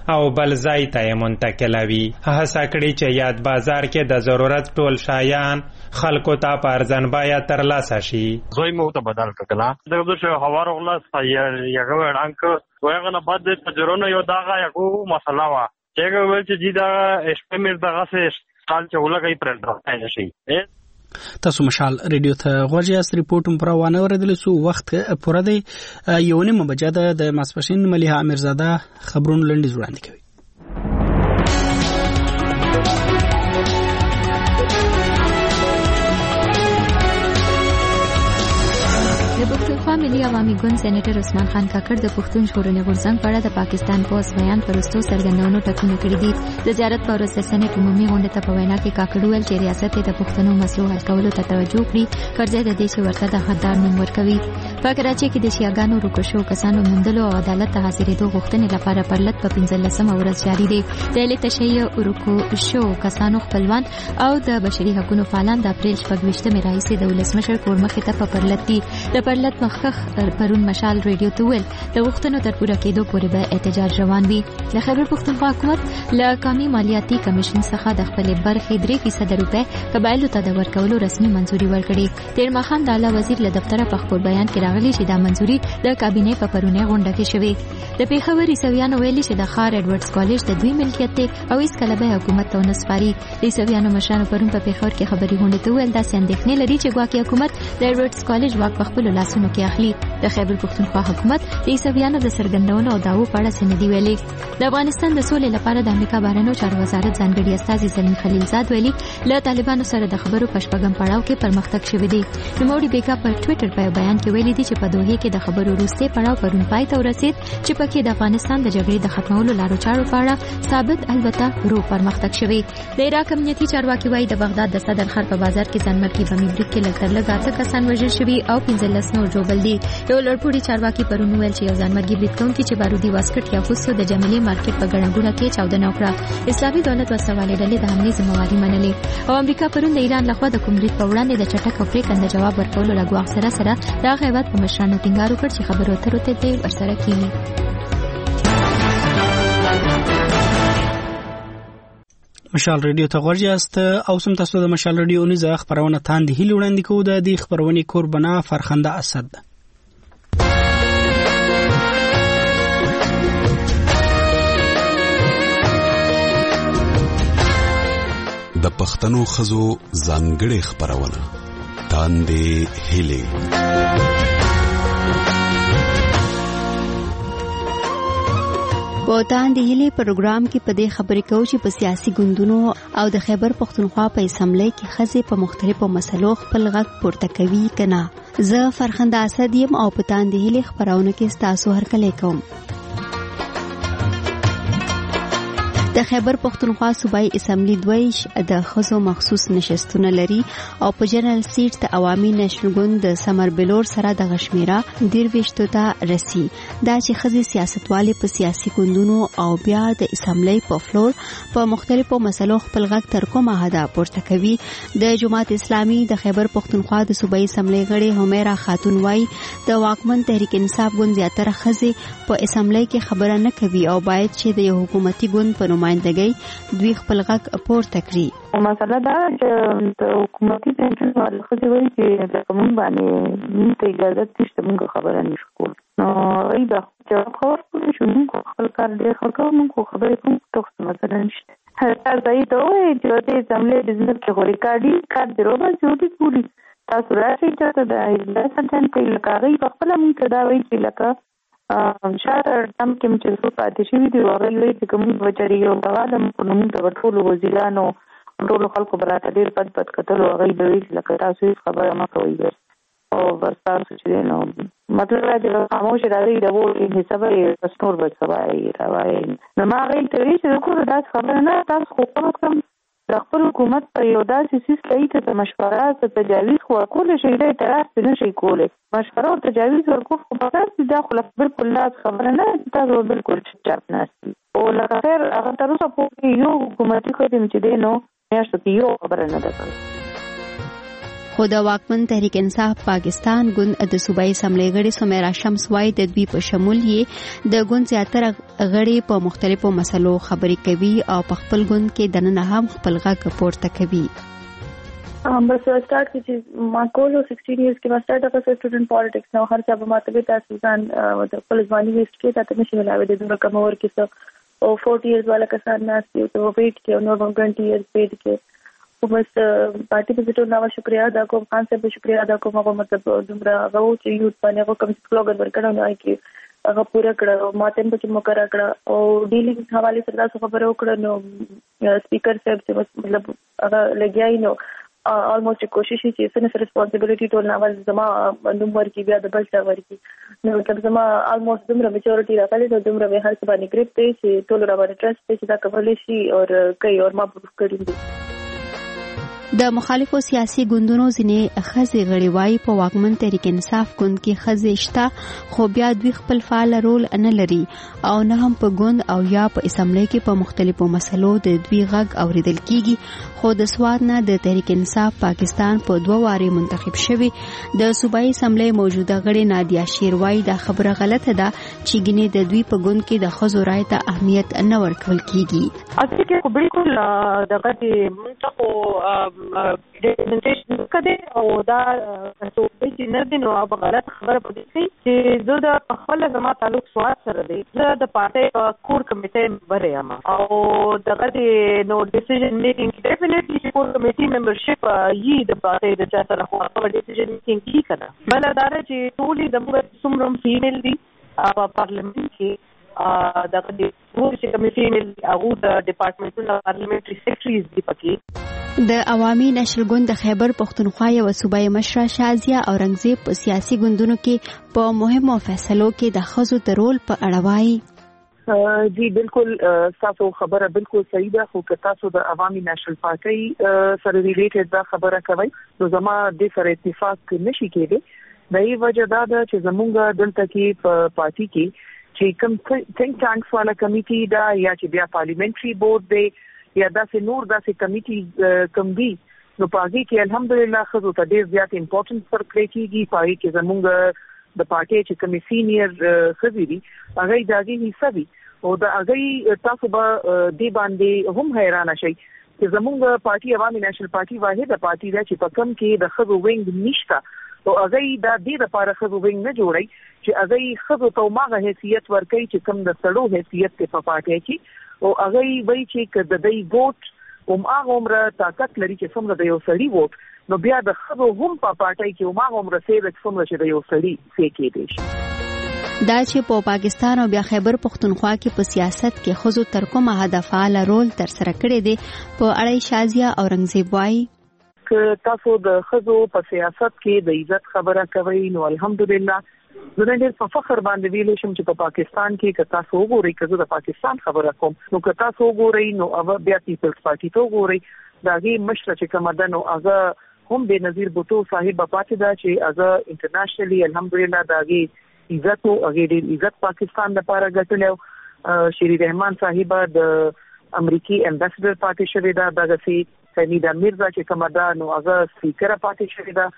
او بل ځای ته یې منتقلوي. هڅه کړې چې یاد بازار کې د ضرورت ټول شایان خلکو ته په ارزان بیه ترلاسه شي. زوی مو ته بدل کړه دغه څه هوارو غلاس یغه وړانک وایغه نه بعد تجربه یو داغه یو مسله وا چې ویل چې جدا اشپمیر دغه څه کال چې ولګي پرې شي. تاسو مشال ریډیو ته غوږی اس ریپورت پر وانه ورېدل سو وخت پوره دی یو نیمه بجه ده د ماسپښین مليحه امیرزاده خبرونه لنډیز وړاندې کوي. د پښتونخوا ملي عوامي ګوند سېنیټر عثمان خان کاکړ د پښتون ژغورنې غورځنګ په اړه د پاکستان په بیان پرستو څرګندونو ټکونه کړي دي. د زیارت په ورځ د سېنیټ عمومي غونډې ته په وینا کې کاکړ ویل چې ریاست د پښتنو مسلو حل کولو ته توجه کړي کرځي د دې چې ورته د حقدار نوم ورکوي. په کراچۍ کې د شیعاګانو روکشو کسانو موندلو او عدالت ته حاضرېدو غوښتنې لپاره پرلط په پنځلسمه ورځ جاري دی. د اهل تشیع روکشو کسانو خپلوان او د بشري حقوقو فعالان د اپریل شپږویشتمې راهیسې د ولسمشر کور مخې ته په پرلط دي. د پرلط مخکخ پرون مشال ریډیو ته ویل د وختونو تر پوره کېدو پورې به احتجاج روان وي. د خیبر پښتونخوا حکومت له قومي مالیاتي کمیشن څخه د خپلې برخې درې فیصد روپۍ قبایلو ته د ورکولو رسمي منځوري ورکړې. تیر ماښام د اعلی وزیر له دفتره په خپل بیان کې راغلی چې دا منځوري د کابینې په پرونی غونډه کې شوې. د پیښور عیسویانو ویلي چې د خار ایډورډز کالج د دوی ملکیت دی او هیڅ کله به حکومت ته ونه سپاري. د عیسویانو مشرانو پرون په پیښور کې خبري غونډه ته ویل داسې اندېښنې لري چې ګواکې حکومت د ایډورډز کالج واک په خپلو لاسونو کې اخلي. د خیبر پښتونخوا حکومت د عیسویانو د څرګندونو او دعوو په اړه څه نه دي ویلي. د افغانستان د سولې لپاره د امریکا بهرنیو چارو وزارت ځانګړي استازي زلمي خلیلزاد ویلي له طالبانو سره د خبرو په شپږم پړاو کې پرمختګ شوی دی. نوموړي بیګا په ټوئیټر په بیان کې ویلي دي چې په دوحې کې د خبرو وروستی پړاو پرون پای ته ورسید چې پکې د افغانستان د جګړې د ختمولو لارو چارو په اړه ثابت البته ورو پرمختګ شوی. د عراق امنیتي چارواکي وايي د بغداد د صدر خر په بازار کې ځانمرګي بمي بریک کې لږ تر لږه اته کسان وژل شوي او پنځلس نور ژوبل دي. یو لړپوړي چارواکي پرون ویل چې یو ځانمرګي برید کوونکي چې بارودي واسکټ یا خوسو د جملې مارکیټ په ګڼه ګوڼه کې چاودنه وکړه. اسلامي دولت وسوالې ډلې د حملې ذمہواري منلې او امریکا پرون د ایران لخوا د کوم برید په وړاندې د چټک او پرېکنده جواب ورکولو له ګواښ سره سره د هغه هېواد په مشرانو ټینګار وکړ چې خبرو اترو ته دې ورسره کېني. مشال ریډیو ته غوږی است او سم تاسو د مشال ریډیو نیزه خبرونه تاند هیله وړاندې کوو. د دې خبرونې قربانه فرخنده اسد. د پښتنو خزو ځانګړې خبرونه تاندې هیله. په تاندې هیله پروګرام کې په دې خبرې کوو چې په سیاسي ګوندونو او د خیبر پښتونخوا په اسمبلی کې خزې په مختلفو مسلو خپل غږ پورته کوي کنه. زه فرخنده اسد یم او په تاندې هیله خبرونه کې ستاسو هرکلی کوم. د خیبر پښتونخوا صوبایي اسمبلی دویش د خزو مخصوص نشستونه لري او په جنرال سیټ د عوامي نېشنل ګوند د سمر بلور سره د غشمیره دیرويشتو ته رسی. دا چې خزي سیاستوالې په سیاسي ګوندونو او بیا د اسمبلی په فلور په مختلفو مسلو خپل غږ تر کومه حده پورته کوي. د جماعت اسلامي د خیبر پښتونخوا د صوبایي اسمبلی غړي همیرا خاتون وايي د واکمن تحریک انصاف ګوند زیاتره خزي په اسمبلی کې خبره نه کوي او باید چې د یو حکومتي ګوند په نمائندګۍ دوی خپل غږ پورته کړي. مسله دا چې د حکومتي پنځه وال خو وایي چې د کوم باندې نیمه اجازه تشته موږ خبره نشو کول. نو ای دا چې خبر کوم شو موږ خپل کار دې خلکو موږ خبرې کوم تاسو مثلا نشته. هر ځای ته وایي چې د زملې بزنس کې غوړي کاډي کار دی روبه چې پوری تاسو راځي چې دا د سنتن کې لکاري په خپل موږ دا وایي چې لکه شاته تم کې چې څو پاتې شي دی هغه وایي چې کوم بچری یو دا د موږ د ټولو وزیرانو ټولو خلکو براته ډیر پد پد کتل هغه د ویل لکه تاسو خبره ما کوي او بس تاسو چې نو مطلب دا چې خاموش راځي دا وایي حساب یې پستور بس سبای راوي نو ما غوښتل چې کوم دا خبره نه تاسو خو کوم د خپل حکومت په یو داسې سیستم کې ته مشوره او تجاویز خو کول شي دا ترڅ نه شي کولای. مشوره او تجاویز ورکول خو په تاسو د خپل بالکل لاس خبره نه تاسو بالکل چاپ نه او لکه خیر هغه تر اوسه پورې یو حکومتي خدمت چې دی نو میاشتو کې یو خبره نه ده. خو خو د واکمن تحریک انصاف پاکستان ګوند د صوبایي اسمبلی غړي سمیرا شمس وايي د دوی په شمول یې د ګوند زیاتره غړي په مختلفو مسلو خبرې کوي او په خپل ګوند کې دننه هم خپل غږ پورته کوي. بس स्टार्ट की चीज माकोल और सोलह इयर्स के बाद स्टार्ट अप स्टूडेंट पॉलिटिक्स ना हर जब मातबे तासीसान मतलब पुलिस वानी वेस्ट के ताते में शिमला दे दूर कम और किस और चालीस इयर्स वाला कसान ना सी तो वेट के और बीस इयर्स वेट के बस पार्टी पे तो नवा शुक्रिया अदा को खान से भी शुक्रिया अदा को मतलब दुमरा वो चाहिए यूथ पाने को कम स्लोगन वर्कर ना कि अगर पूरा कड़ा मातम पे मुकरा कड़ा और डीलिंग हवाले से दास खबर हो कड़ा नो स्पीकर साहब से मतलब अगर लग गया ही नो ऑलमोस्ट कोशिश ही चीज से रिस्पांसिबिलिटी तो नावल जमा नंबर की बिया डबल टावर की मतलब जमा ऑलमोस्ट दुमरा मेजॉरिटी राखले तो दुमरा में हर सबानी ग्रिप पे से टोलो रावर ट्रस्ट पे दा कवलेशी और कई और मा करेंगे. د مخالفو سیاسي ګوندونو ځینې ښځې غړي وایي په واکمن تحریک انصاف ګوند کې ښځې شته خو بیا دوی خپل فعال رول نه لري او نه هم په ګوند او یا په اسمبلی کې په مختلفو مسلو د دوی غږ اوریدل کیږي. خو د سواد نه د تحریک انصاف پاکستان په دوه واري منتخب شوی د صوبایي اسمبلی موجوده غړي نادیا شیر وایي دا خبره غلطه ده چې ګینه د دوی په ګوند کې د ښځو رائے ته اهمیت نه ورکول کیږي. اصل کې بالکل دغه د منتخب ریپرزنټیشن کده او دا څو چې نه دي نو هغه غلط خبره پدې چې زه د خپل زما تعلق سواد سره دی زه د پارټي کور کمیټې ممبر یم او دغه د نو ډیسیژن میکینګ ډیفینیټلی کور کمیټې ممبرشپ یي د پارټي د چا سره خو هغه ډیسیژن میکینګ کی کنه بل دا چې ټولې د موږ څومره فیمیل دي په پارلیمنت کې دغه د ټول چې فیمیل هغه د ډپارټمنټونو پارلیمنټري سیکریټریز دي پکې. د عوامي نشر ګوند د خیبر پښتونخوا یو صوبایي مشره شازیه اورنګزیب په سیاسي ګوندونو کې په مهمو فیصلو کې د ښځو د رول په اړه وایي. جی بالکل تاسو خبره بالکل صحیح ده خو که تاسو د عوامي نشل پارټي سره ریلیټډ دا خبره کوي نو زما د سره اتفاق نشي کېږي د یی وجه دا ده چې زمونږ دلته کې په پارټي کې چې کوم ثینک ټانکس والا کمیټي دا یا چې بیا پارلیمنټري بورډ دی یا داسې نور داسې کمیټي کم دي نو پاږي کې الحمدلله خزو ته ډیر زیات امپورټنس ورکړي کیږي پاږي کې زمونږ د پارټي چې کوم سینیئر خزي دي هغه داږي حصہ دي او دا هغه تاسو به دی باندې هم حیران شئ چې زمونږ پارټي عوامي نېشنل پارټي واحده پارټي ده چې په کم کې د خزو وینګ نشته او هغه دا د لپاره خزو وینګ نه جوړي چې هغه خزو ته ماغه حیثیت ورکړي چې کم د سړو حیثیت په پارټي کې او هغه وی چې کله د دې ووټ هم هغه عمر طاقت لري چې څومره د یو سړي ووټ نو بیا د خبرو هم په پارټي کې هم هغه عمر سي د څومره چې د یو سړي سي کې دي. دا چې په پاکستان او بیا خیبر پښتونخوا کې په سیاست کې خزو تر کومه هدفعال رول تر سره کړی دی په اړه شازیه اورنګزیب وایي که تاسو د خزو په سیاست کې د عزت خبره کوي نو الحمدلله زه ډېر په فخر باندې ویل شم چې په پاکستان کې که تاسو وګورئ که زه د پاکستان خبره کوم نو که تاسو وګورئ نو هغه بیا پیپلز پارټي ته وګورئ د هغې مشره چې کومه ده نو هغه هم بېنظیر بوټو صاحب پاتې ده چې هغه انټرنیشنلي الحمدلله د هغې عزت او هغې ډېر عزت پاکستان لپاره ګټلی شیری رحمان صاحب د امریکي امبیسډر پاتې شوې ده دغسې سمیده میرزا چې کومه ده نو هغه سپیکره پاتې شوې ده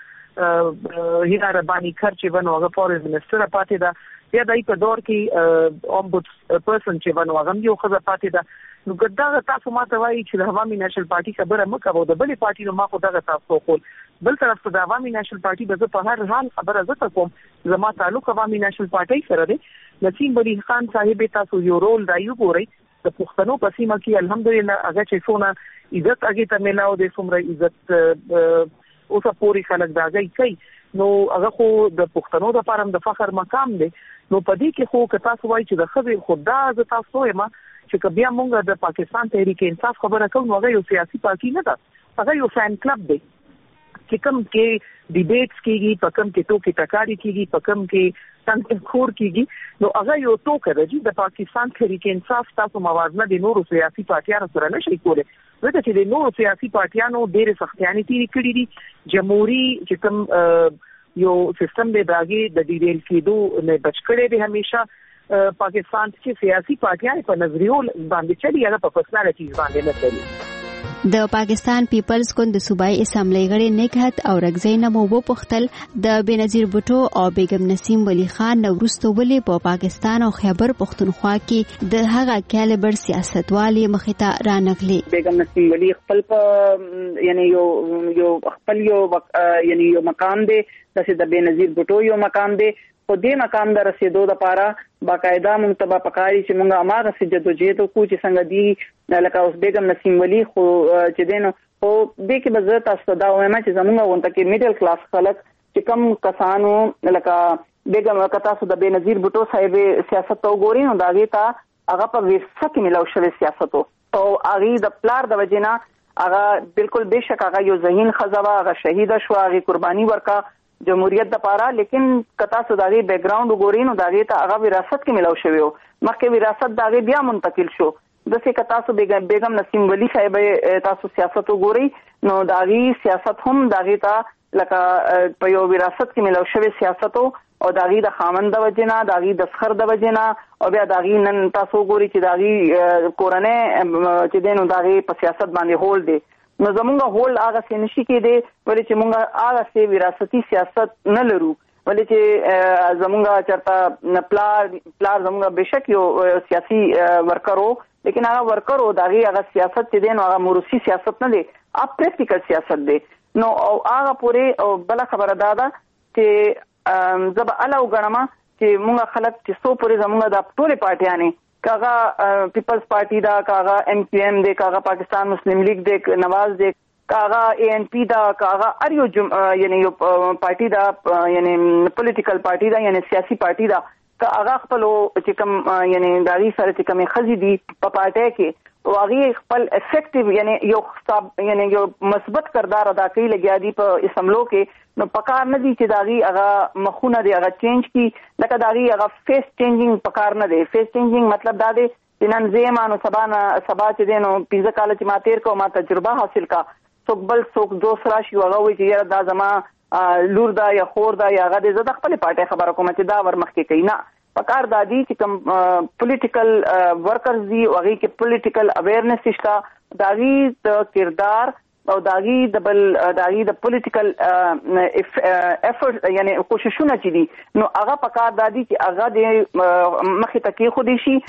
هینا ربانی خرچ ونه هغه فورن منسټر پاتې ده یا دای په دور کې اومبودس پرسن چې ونه هغه یو خزه پاتې ده نو ګداغه تاسو ماته وایي چې د عوامي نېشنل پارټي خبره مکه وو د بلې پارټي نو ما خو دغه تاسو خپل بل طرف ته د عوامي نېشنل پارټي به په هر حال خبره زته کوم زما تعلق عوامي نېشنل پارټي سره دی نسیم بلی خان صاحب تاسو یو رول رايو ګورئ د پښتنو په سیمه کې الحمدلله هغه چې څونه عزت هغه ته ملاو دي څومره عزت اوسه پوری خلک داږي کوي نو هغه خو د پښتنو د لپاره د فخر مقام دی نو په دې کې خو که تاسو وایي چې د خزي خدا ز تاسو یم چې بیا مونږ د پاکستان تحریک انصاف خبره کوو هغه یو سیاسي پارټي نه ده هغه یو فین کلب دی چې کوم کې ډیبیټس کیږي په کوم کې ټوکې ټکاري کیږي په کوم کې څنګه خور کیږي نو هغه یو ټوکر دی د پاکستان تحریک انصاف تاسو موازنه د نورو سیاسي پارټیانو سره نشي کولای ځکه چې د نورو سیاسي پارټیانو ډېر سختيانې تیری کړې دي جمهوریت چې کوم یو سیستم دی داګه د ډیټیل کېدو نه بچ کړي دي همیشه پاکستان کې سیاسي پارټیان په نظریو باندې چلی هغه په پرسنالټیز باندې نه چلی د پاکستان پیپلز ګوند د صوبایي اسمبلی غړي نګهت او رګزی نه مو وپوښتل د بېنظیر بوټو او بیگم نسیم ولی خان نو وروسته ولې په پاکستان او خیبر پښتونخوا کې د هغه کالیبر سیاستوالي مخې ته رانغلي. بیگم نسیم ولی خپل یعنی یو یو خپل یو یعنی یو مقام دی چې د بېنظیر بوټو یو مقام دی. په دې مقام د رسیدو لپاره باقاعده مونږ ته پکاري چې مونږه اماغه سجدو جهاد کو چې څنګه دی لکه اوس بیگم نسیم ولی خو چې دینو خو دې کې به زه تاسو ته دا وایم چې زمونږ غونډه کې میډل کلاس خلک چې کم کسانو لکه بیگم کتا سو د بېنظیر بوټو صاحب سیاست تو ګوري نو دا غي تا هغه په ورثه کې ملو شوی سیاست او هغه د پلار د وجینا هغه بالکل بهشکه هغه یو ذهین خزوا هغه شهید شو هغه قرباني ورکا جمهوریت د پاره لیکن کتا سوداغي بیک گراوند وګوري نو داغه ته هغه وراثت کې ملو شوی او مخکې وراثت داغه بیا منتقل شو د څه کتا سو بیگم نسیم ولی صاحب تاسو سیاست وګوري نو داغي سیاست هم داغه ته لکه په یو وراثت کې ملو شوی سیاست او داغي د خامند د وجنا داغي د سخر د وجنا او بیا داغي نن تاسو وګوري چې داغي کورنه چې دینو داغي په سیاست باندې هول دی نو زمونږه هول هغه څه نشي کېدی ولې چې مونږه هغه څه وراثتي سیاست نه لرو ولې چې زمونږه چرته پلار پلار زمونږه بشک یو سیاسي ورکرو لیکن هغه ورکرو داغي هغه سیاست چې دین هغه موروثي سیاست نه دی اپ پریکټیکل سیاست دی نو او هغه پورې او بل خبره دادا چې زب الله وګڼم چې مونږه خلک چې سو پورې زمونږه د ټولې پارټیانې کاغه پیپلز پارټي دا کاغه ایم کیو ایم دی کاغه پاکستان مسلم لیگ دی نواز دی کاغه اے ان پی دا کاغه ار یو یعنی یو پارټي دا یعنی پولیټیکل پارټي دا یعنی سیاسي پارټي دا کاغه خپل چې کوم یعنی داغي سره چې کوم خزي دي په پارټي کې واغي خپل افیکټیو یعنی یو یعنی یو مثبت کردار ادا کوي لګیا دي په اسمبلو کې نو پکار نه دي چې داغي هغه مخونه دی هغه چینج کی لکه داغي هغه فیس چینجینګ پکار نه دی فیس چینجینګ مطلب دا دی چې نن زمانو سبا سبا چې دینو پیزا کال چې ما تیر کو ما تجربه حاصل کا څوک بل څوک دوسرا شي هغه وي چې دا زما لور دا یا خور دا یا هغه د خپل پارټي خبره کوم چې دا ورمخ کې کینا پکار دادی چې کوم پولیټیکل ورکرز دي او هغه کې پولیټیکل اویرنس شته داغي د کردار او داغي د بل داغي د پولیټیکل افورت یعنی کوششونه چې دي نو هغه پکار دادی چې هغه د مخې ته کې خودي شي.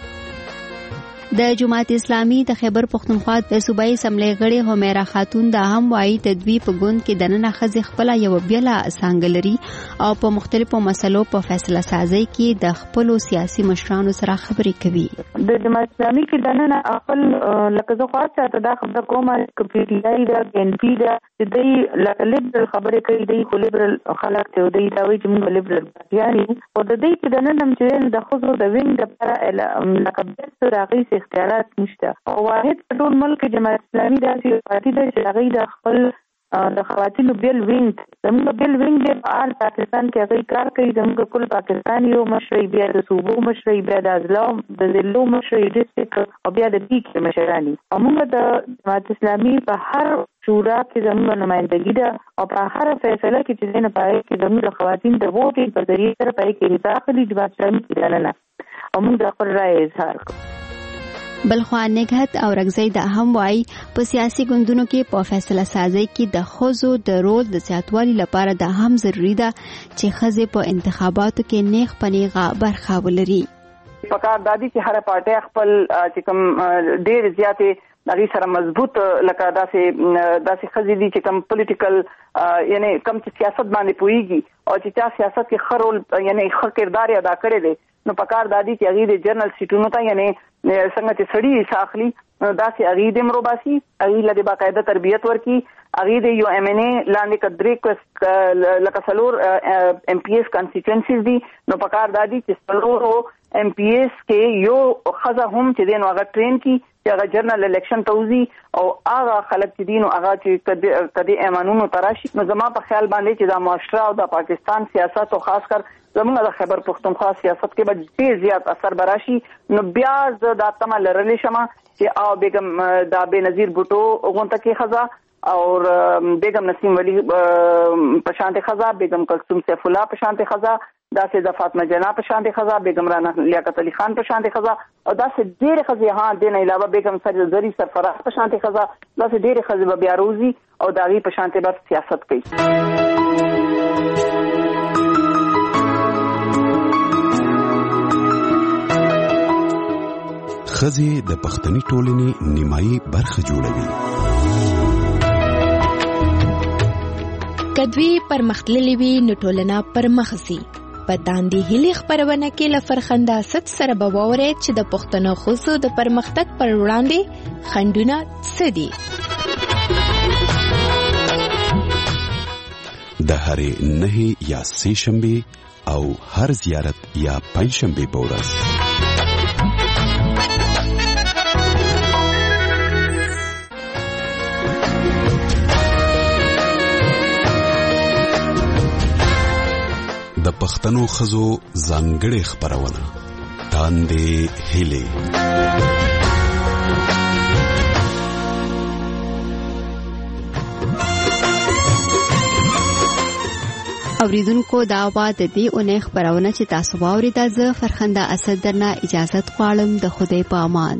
د جماعت اسلامي د خیبر پښتونخوا د صوبایي اسمبلی غړي همیرا خاتون دا هم وایي د دوی په ګوند کې د نن خزي خپل یو بیله سانګلري او په مختلفو مسلو په فیصله سازي کې د خپل سیاسي مشرانو سره خبرې کوي. د جماعت اسلامي کې د نن خپل لکه زه خاصه ته دا خبره کوم چې پی ټی آی دا ان پی دا د دې لکه لیبرل خبرې کوي د خو لیبرل خلک ته د دا وایي چې موږ لیبرل یعنی او د دې کې د نن هم چې د خزو د وینګ لپاره لکه بیت راغی اختیارات نشته او واحد ټول ملک جماعت اسلامي داسې پارټي ده چې هغه د خپل د خواتینو بیل وینګ زموږ بیل وینګ د آل پاکستان کې هغه کار کوي زموږ ټول پاکستان یو مشري بیا د صوبو مشري بیا د ازلام د ضلعو مشري ډیسټریکټ او بیا د پیک مشرانی او موږ د جماعت اسلامي په هر شورا کې زموږ نمائندګي ده او په هر فیصله کې چې نه پای کې زموږ خواتین د ووټینګ په ذریعہ سره پای کې داخلي جماعت اسلامي کې نه او موږ د خپل رائے اظهار کوو. بلخوا نګهت او رګزی د هم وای په سیاسي ګوندونو کې په فیصله سازي کې د خزو د رول د زیاتوالي لپاره د هم ضروری ده چې خزه په انتخاباتو کې نیغ پنیغه برخه ولري. پکار دادی چې هر پارټي خپل چې کوم ډېر زیاتې دغه سره مضبوط لکه داسې داسې خزي دي چې کوم پولیټیکل یعنی کوم چې سیاست باندې پويږي او چې چا سیاست کې خرول یعنی خ کردار ادا کړی دی نو پکار دادی چې هغه د جنرال سیټونو ته یعنی څنګه چې سړی ساخلی داسې هغه د مروباسي هغه لدی باقاعده تربیت ورکي هغه د یو ایم ان ای لاندې کډري لکه سلور ایم پی ایس کانسټیټوئنسیز دي نو پکار دادی چې سلور ایم پی ایس کې یو خزه هم چې دین هغه ټرین کی چې هغه جنرال الیکشن توزی او هغه خلک چې دین هغه چې کدي ایمانونو تراشي نو زما په خیال باندې چې د معاشره او د پاکستان سیاست او خاص کر زموږ د خیبر پښتونخوا سیاست کې به ډېر زیات اثر براشي نو بیا زه دا تمه لرلې شمه چې او بیگم دا بېنظیر بوټو غونډه کې خزه اور بیگم نسیم ولی په شان خزا، بیگم کلثوم سیف الله په شان خزا، داسې د فاطمه جنا په شان خزا، بیگم رانا لیاقت علي خان په شان خزا، او داسې ډېر خزې ها دین علاوه بیگم سرزری سرفراز په شان خزا، داسې ډېر خزې به بیا روزي او داغي په شان به سیاست کوي. ښځې د پښتني ټولنې نیمایي برخه جوړوي. کدوی پرمختللې وي نو ټولنه پرمخ ځي. په داندې هلي خپرونه کې له فرخنده ست سره به واورئ چې د پښتنو ښځو د پرمختګ پر وړاندې خنډونه څه دي. د هرې نهې یا سې شنبې او هر زیارت یا پنجشنبې په ورځ د پښتنو ښځو ځانګړې خپرونه تاندې هیلې. اوریدونکو دا وا د دې اونۍ خپرونه چې تاسو واوریده، زه فرخنده اسد درنه اجازت غواړم. د خدای په امان.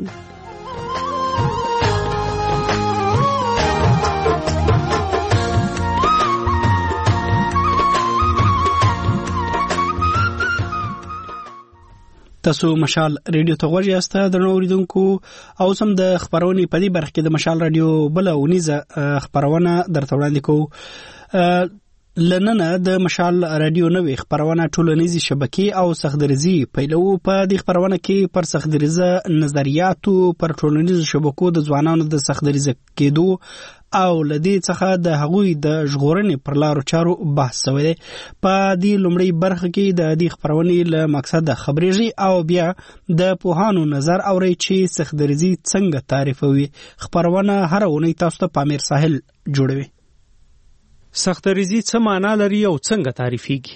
تاسو مشال ریډیو ته غوږ یاست درنو اوریدونکو، او سم د خبرونې په دې برخه کې د مشال رادیو بل اونیزه خبرونه درته وړاندې کوو. لننه د مشال رادیو نوې خبرونه ټولنیزي شبکې او سختدریزي پیلو. په دې خبرونه کې پر سختدریزه نظریاتو، پر ټولنیزو شبکو د ځوانانو د سختدریزه کېدو او لدې څخه د هغوی د ژغورنې پر لارو چارو بحث شوی دی. په دې لومړی برخه کې د دې خبرونې له مقصد خبرېږي او بیا د پوهانو نظر اوري چې سختدریزي څنګه تعریفوي. خبرونه هر اونۍ تاسو ته پامیر ساحل جوړوي. سختدریزي څه معنا لري او څنګه تعریفېږي؟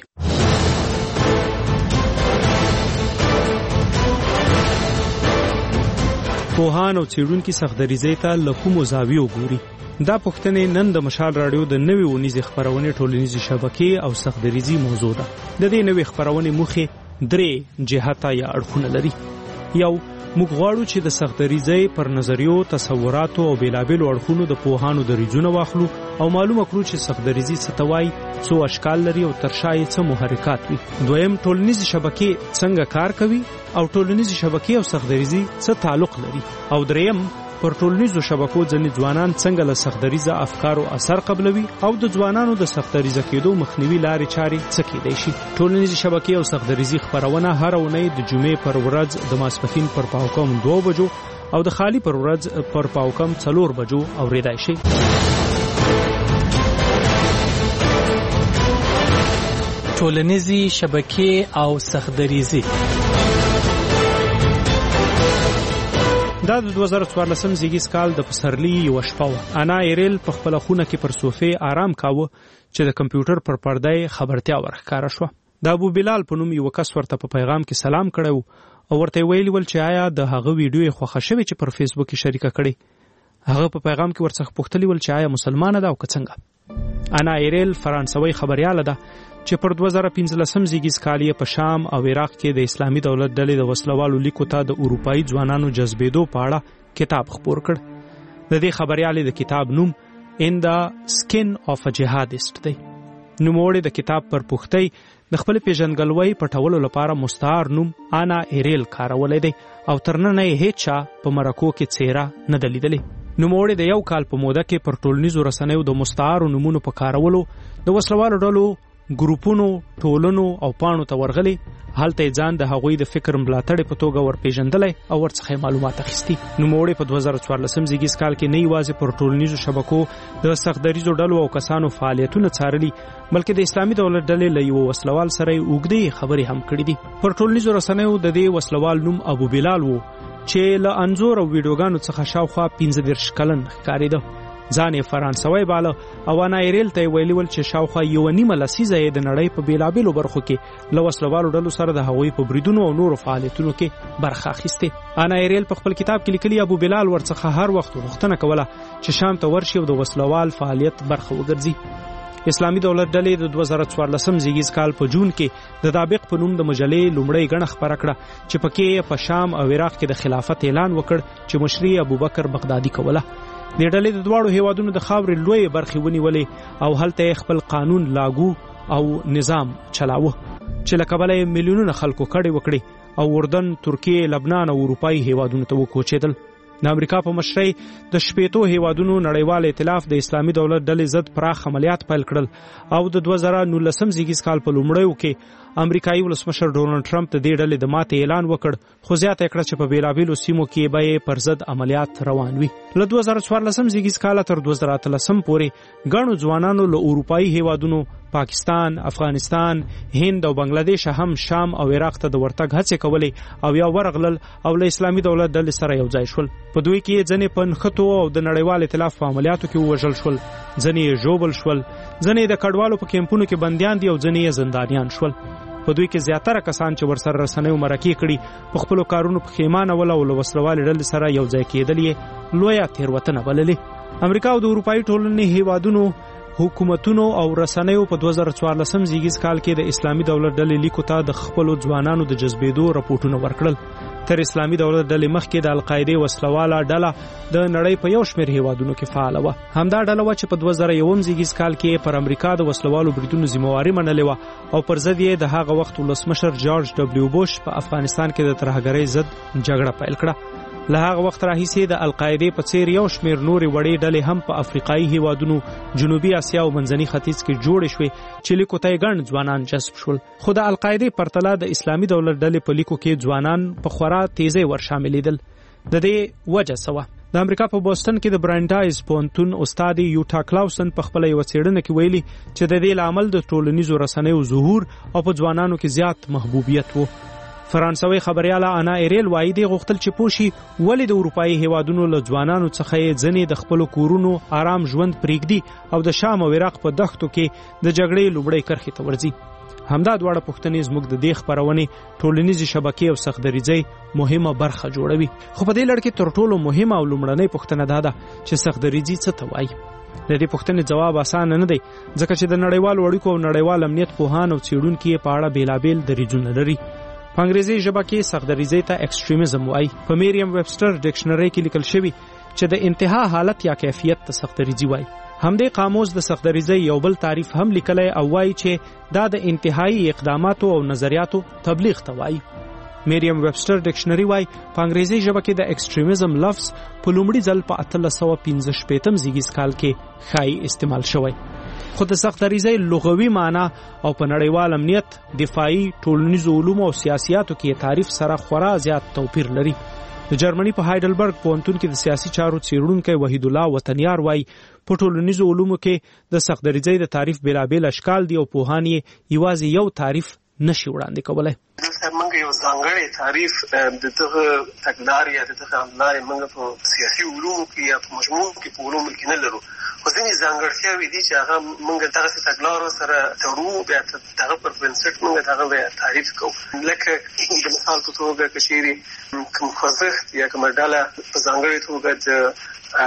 پوهان او څېړونکي سختدریزۍ ته له کومو زاویو ګوري؟ دا پوښتنې نن د مشال رادیو د نوې اونیزې خپرونې ټولنیزې شبکې او سختدریزي موضوع ده. د دې نوې خپرونې موخې درې جهته یا اړخونه لري. یو، موږ غواړو چې د سختدریزۍ پر نظریو، تصوراتو او بیلابیلو اړخونو د پوهانو دریځونه واخلو او معلومه کړو چې سختدریزي څه ته وایي، څو اشکال لري او تر شا یې څه محرکات وي. دویم، ټولنیزې شبکې څنګه کار کوي او ټولنیزې شبکې او سختدریزي څه تعلق لري. او دریم، پر ټولنیزو شبکو ځینې ځوانان څنګه له سختدریزه افکارو اثر قبلوي او د ځوانانو د سختدریزه کېدو مخنیوي لارې چارې څه کېدای شي. ټولنیزې شبکې او سختدریزي خپرونه هر اونۍ د جمعې پر ورځ د ماسپښین پر پاوکم دوه بجو او د خالی پر ورځ پر پاوکم څلور بجو اورېدای شي. ټولنیزې شبکې او سختدریزي دا د دوه زره څوارلسم زیږیز کال د پسرلي یوه شپه وه. انا ایریل په خپله خونه کې پر صوفې آرام کاوه چې د کمپیوټر پر پرده یې خبرتیا ورښکاره شوه. د ابو بلال په نوم یوه کس ورته په پیغام کې سلام کړی و او ورته یې ویلي ول چې آیا د هغه ویډیو یې خوښه شوې چې پر فیسبوک کې شریکه کړې. هغه په پیغام کې ورڅخه پوښتلي ول چې آیا مسلمانه ده او که څنګه. انا ایریل فرانسوي خبریاله ده چې پر دوه زره پنځلسم زیږیز کال یې په شام او عراق کې د اسلامي دولت ډلې د وسلوالو لیکو ته د اروپایي ځوانانو جذبېدو په اړه کتاب خپور کړ. د دې خبریالې د کتاب نوم ان د سکن اف ا جهادست دی. نوموړې د کتاب پر پوښتۍ د خپل پیژنګلوۍ پټولو لپاره مستعار نوم انا ایریل کارولی دی او تر ننه یې هیڅ چا په مرکو کې څیره نه ده لیدلې. نوموړې د یو کال په موده کې پر ټولنیزو رسنیو د مستعارو نومونو په کارولو د وسلوالو ډلو، ګروپونو، ټولنو او پاڼو ته ورغلی. هلته یې ځان د هغوی د فکر ملاتړی په توګه ورپېژندلی او ورڅخه یې معلومات اخیستي. نوموړې په دوه زره څوارلسم زیږیز کال کې نه یوازې پر ټولنیزو شبکو د سختدریزو ډلو او کسانو فعالیتونه څارلي، بلکې د اسلامي دولت ډلې له یوه وسلوال سره یې اوږدې خبرې هم کړي دي. پر ټولنیزو رسنیو د دې وسلوال نوم ابو بلال و چې له انځور او ویډیوګانو څخه شاوخوا پنځه دېرش کلن ښکارېده. ځان یې فرانسوي باله او انا ایریل ته ویلي ول چې شاوخوا یو نیمه لسیزه یې د نړۍ په بیلابېلو برخو کې له وسلوالو ډلو سره د هغوی په بریدونو او نورو فعالیتونو کې برخه اخیستې. انا ایریل په خپل کتاب کې لیکلي ابو بلال ورڅخه هر وخت غوښتنه کوله چې شام ته ورشي او د وسلوال فعالیت برخه وګرځي. اسلامي دولت ډلې د دوه زره څوارلسم زیږیز کال په جون کې د دابق په نوم د مجلې لومړی غڼه خپره کړه چې پکې په شام او عراق کې د خلافت اعلان وکړ چې مشري ابوبکر بغدادي کوله. د ډلې د دواړو هیوادونو د خاورې لوی برخې ونیولې او هلته خپل قانون لاګو او نظام چلاوه چې له کبله میلیونونه خلکو کډې وکړي او اردن، ترکیه، لبنان او اروپایي هیوادونو ته وکوچېدل. د امریکا په مشرۍ د شپېتو هیوادونو نړیوال ائتلاف د اسلامي دولت ډلې ضد پراخ عملیات پیل کړل او د دوه زره نولسم زیږیز کال په لومړیو کې امریکایي ولسمشر ډونالډ ټرمپ د دې ډلې د ماتې اعلان وکړ، خو زیاته یې کړه چې په بیلابېلو سیمو کې به یې پر ضد عملیات روان وي. له دوه زره څوارلسم زیږیز کاله تر دوه زره اتلسم پورې ګڼو ځوانانو له اروپایي هیوادونو پاکستان، افغانستان، هند او بنگلادیش هم شام او عراق ته د ورتګ هڅې کولې او یا ورغلل او له اسلامي دولت ډلې سره یو ځای شول. په دوی کې ځنې په نښتو او د نړیوال ائتلاف په عملیاتو کې ووژل شول، ځنې یې ژوبل شول، ځنې د کډوالو په کیمپونو کې بندیان دي او ځنې یې زندانیان شول. په دوی کې زیاتره کسان چې ورسره رسنیو مرکې کړي په خپلو کارونو پښیمانه ول او له وسلوالې ډلې سره یو ځای کېدل یې لویه تېروتنه بللې. امریکا او د اروپایي ټولنې هیوادونو حکومتونو او رسنیو په دوه زره څوارلسم زیږیز کال کې د اسلامي دولت ډلې لیکو ته د خپلو ځوانانو د جذبېدو رپورټونه ورکړل. تر اسلامي دولت ډلې مخکې د القاعدې وسلواله ډله د نړۍ په یو شمېر هیوادونو کې فعاله وه. همدا ډله وه چې په دوه زره یوم زیږیز کال کې پر امریکا د وسلوالو بریدونو ذمهواري منلې وه او پر ضد یې د هغه وخت ولسمشر جارج ډبلیو بوش په افغانستان کې د ترهګرۍ ضد جګړه پیل کړه. له هغه وخت راهیسې د القاعدې په څیر یو شمېر نورې وړې ډلې هم په افریقایي هیوادونو، جنوبي اسیا او منځني ختیځ کې جوړې شوې چې لیکو ته یې ګڼ ځوانان جذب شول. خو د القاعدې پرتله د اسلامي دولت ډلې په لیکو کې ځوانان په خورا تیزۍ ورشاملېدل. د دې وجه څه وه؟ د امریکا په بوسټن کې د برانډایز پوهنتون استاد یوټا کلاوسن په خپله یوه څېړنه کې ویلي چې د دې لامل د ټولنیزو رسنیو ظهور او په ځوانانو کې زیات محبوبیت و. فرانسوي خبرياله انا ایریل وایي دی غوښتل چې پوښي ولې د اروپایي هیوادونو له ځوانانو څخه یې ځنې د خپلو کورونو آرام ژوند پرېږدي او د شام او عراق په دښتو کې د جګړې لومړۍ کرښې ته ورځي. همدا دواړه پوښتنې زموږ د دې خپرونې ټولنیزې شبکې او سختدریځۍ مهمه برخه جوړوي. خو په دې لړ کې تر ټولو مهمه او لومړنۍ پوښتنه دا ده چې سختدریځي څه ته وایي. د دې پوښتنې جواب اسانه نه دی ځکه چې د نړیوالو اړیکو او نړیوال امنیت پوهان او څېړونکي یې په اړه بېلابېل دریځونه لري. په انګریزي ژبه کې سختدریځۍ ته ایکسټریمزم وایي. په مریم ویبسټر ډکشنري کې لیکل شوي چې د انتها حالت یا کیفیت ته سختدریځي وایي. همدې قاموس د سختدریځۍ یو بل تعریف هم لیکلی او وایي چې دا د انتهایی اقداماتو او نظریاتو تبلیغ ته وایي. مریم ویبسټر ډکشنري وایي په انګریزي ژبه کې د ایکسټریمزم لفظ په لومړي ځل په اتلس سوه پنځه شپېتم زیږیز کال کې ښایي استعمال شوی. خو د سختدریځۍ لغوي معنا او په نړیوال امنیت، دفاعي، ټولنیزو علومو او سیاسياتو کې تعریف سره خورا زیات توپیر لري. د جرمني په هایډلبرګ پوهنتون کې د سیاسي چارو څېړونکی وحید الله وطنیار وایي په ټولنیزو علومو کې د سختدریځۍ د تعریف بېلابېل اشکال دي او پوهان یې یوازې یو تعریف نشي وړاندې کولی. دلته موږ یو ځانګړی تعریف د دغه تګلارې یا د دغه املارې موږ په سیاسي علومو کې یا په مجموع کې په علومو کې نه لرو. خو ځینې ځانګړتیاوې دي چې هغه موږ دغسې تګلارو سره تړو، بیا د هغه پر بنسټ موږ د هغه بیا تعریف کوو. لکه د مثال په توګه که چیرې کوم خوځښت یا کومه ډله په ځانګړې توګه د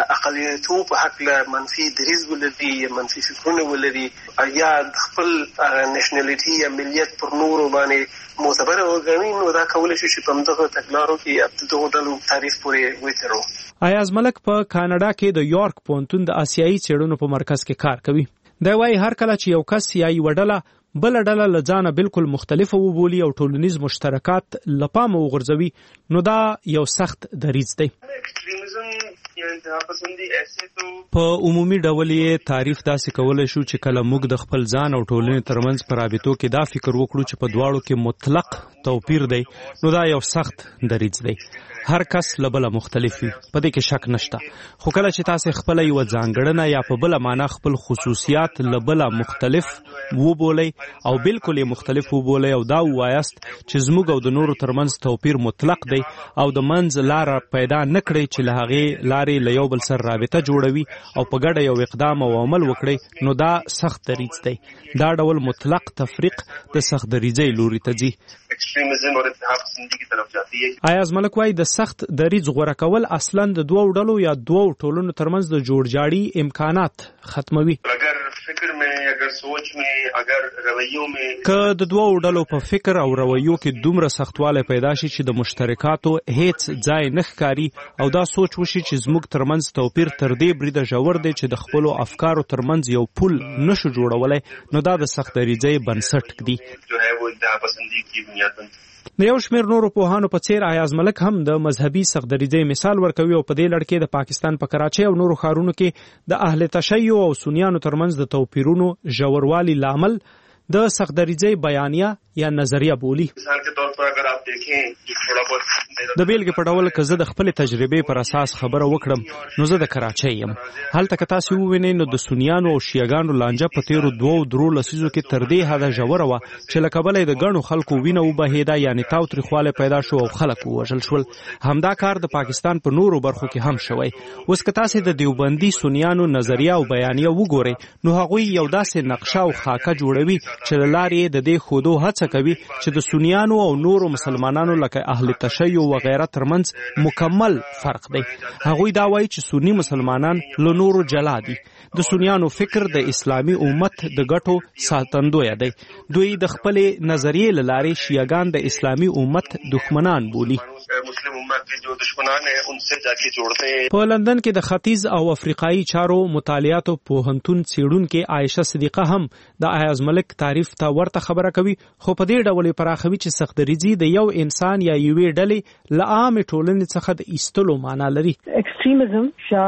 اقلیتو په هکله منفي دریځ ولري یا منفي فکرونه ولري یا خپل نېشنلټي یا ملیت پر نورو باندې معتبره وګڼي، نو دا کولی شي چې په همدغه تګلارو کې د دغو ډلو تعریف پورې وتړو. ایاز ملک په کاناډا کې د یورک پوهنتون د آسیایي څېړنو په مرکز کې کار کوي. دی وایي هر کله چې یو کس یا یوه ډله بله ډله له ځانه بالکل مختلفه وبولي او ټولنیز مشترکات له پامه وغورځوي، نو دا یو سخت دریځ دی. په عمومي ډول یې تعریف داسې کولی شو چې کله موږ د خپل ځان او ټولنې ترمنځ په رابطو کې دا فکر وکړو چې په دواړو کې مطلق توپیر دی، نو دا یو سخت دریځ دی. هر کس لبل مختلف وي په دې کې شک نشته خو کله چې تاسو خپل یو ځانګړنه یا په بل معنا خپل خصوصیات لبل مختلف وو بولئ او بالکل مختلف وو بولئ او دا وایست چې زموږ او د نورو ترمنځ توپیر مطلق دی او د منځ لار پیدا نکړي چې له هغه لارې له یو بل سره رابطه جوړوي او په ګډه یو اقدام او عمل وکړي نو دا سخت دریځ دی دا ډول مطلق تفریق د سخت دریځۍ لوري ته ځي ایکستریمزم اور اتحاد پسندی کی طرف جاتی ہے. ایاز ملک وايي د سخت دریځ غوړه کول اصلا د دوو ډلو یا دوو ټولنو ترمنځ د جوړجاړي امکانات ختموي. اگر فکر میں اگر سوچ میں اگر رویوں میں که د دوو ډلو په فکر او رویو کې دومره سختواله پیدا شي چې د مشترکاتو هیڅ ځای نه ښکاري او دا سوچ وشي چې زموږ ترمنځ توپیر تر دې بریده ژور دی چې د خپلو افکارو ترمنځ یو پل نشو جوړولی نو دا د سخت دریځۍ بنسټ دی. جو ہے وہ اتحاد پسندی کی بنیاد د یو شمېر نورو پوهانو په څیر ایاز ملک هم د مذهبي سخت دریځۍ مثال ورکوي او په دې لړ کې د پاکستان په کراچۍ او نورو ښارونو کې د اهل تشیع او سنیانو ترمنځ د توپیرونو ژوروالی لامل د سخت دریځۍ بیانیه یا نظریه بولی. مثال کے طور پر اگر آپ دیکھیں تھوڑا بہت د بیلګې په ډول که زه د خپل تجربې پر اساس خبره وکړم نو زه د کراچۍ یم. هلته که تاسو ووینئ نو د سنیانو او شیعګانو لانجه په تیرو دوو درو لسیزو کې تر دې حده ژوره وه چې له کبله د ګڼو خلکو وینه وبهېده یعنې تاوتریخوالی پیدا شو او خلک ووژل شول. همدا کار د پاکستان په نورو برخو کې هم شوی. اوس که تاسې د دیوبندي سنیانو نظریه او بیانیه وګورئ نو هغوی یو داسې نقشه او خاکه جوړوي چې له لارې د دې ښودو هڅه کوي چې د سنیانو او نورو مسلمانانو لکه اهل تشیع وغیره ترمنځ مکمل فرق دی. هغوی دا وایي چې سنی مسلمانان له نورو جلا دي. د سنیانو فکر د اسلامي امت د ګټو ساتندوی دی. دوی د خپلې نظریې له لارې شیعګان د اسلامي امت دښمنان بولي. مسلم امت کے جو دشمنان ہیں ان سے جا کے جوڑتے ہیں. په لندن کې د ختیځ او افریقایي چارو مطالعاتو پوهنتون څیړونکې عایشه صدیقه هم د ایاز ملک تعریف ته ورته خبره کوي خو په دې ډول پراخوي چې سخت دریځي د یو انسان یا یوې ډلې له عامې ټولنې څخه د ایستلو معنا لري. ایکستریمزم یا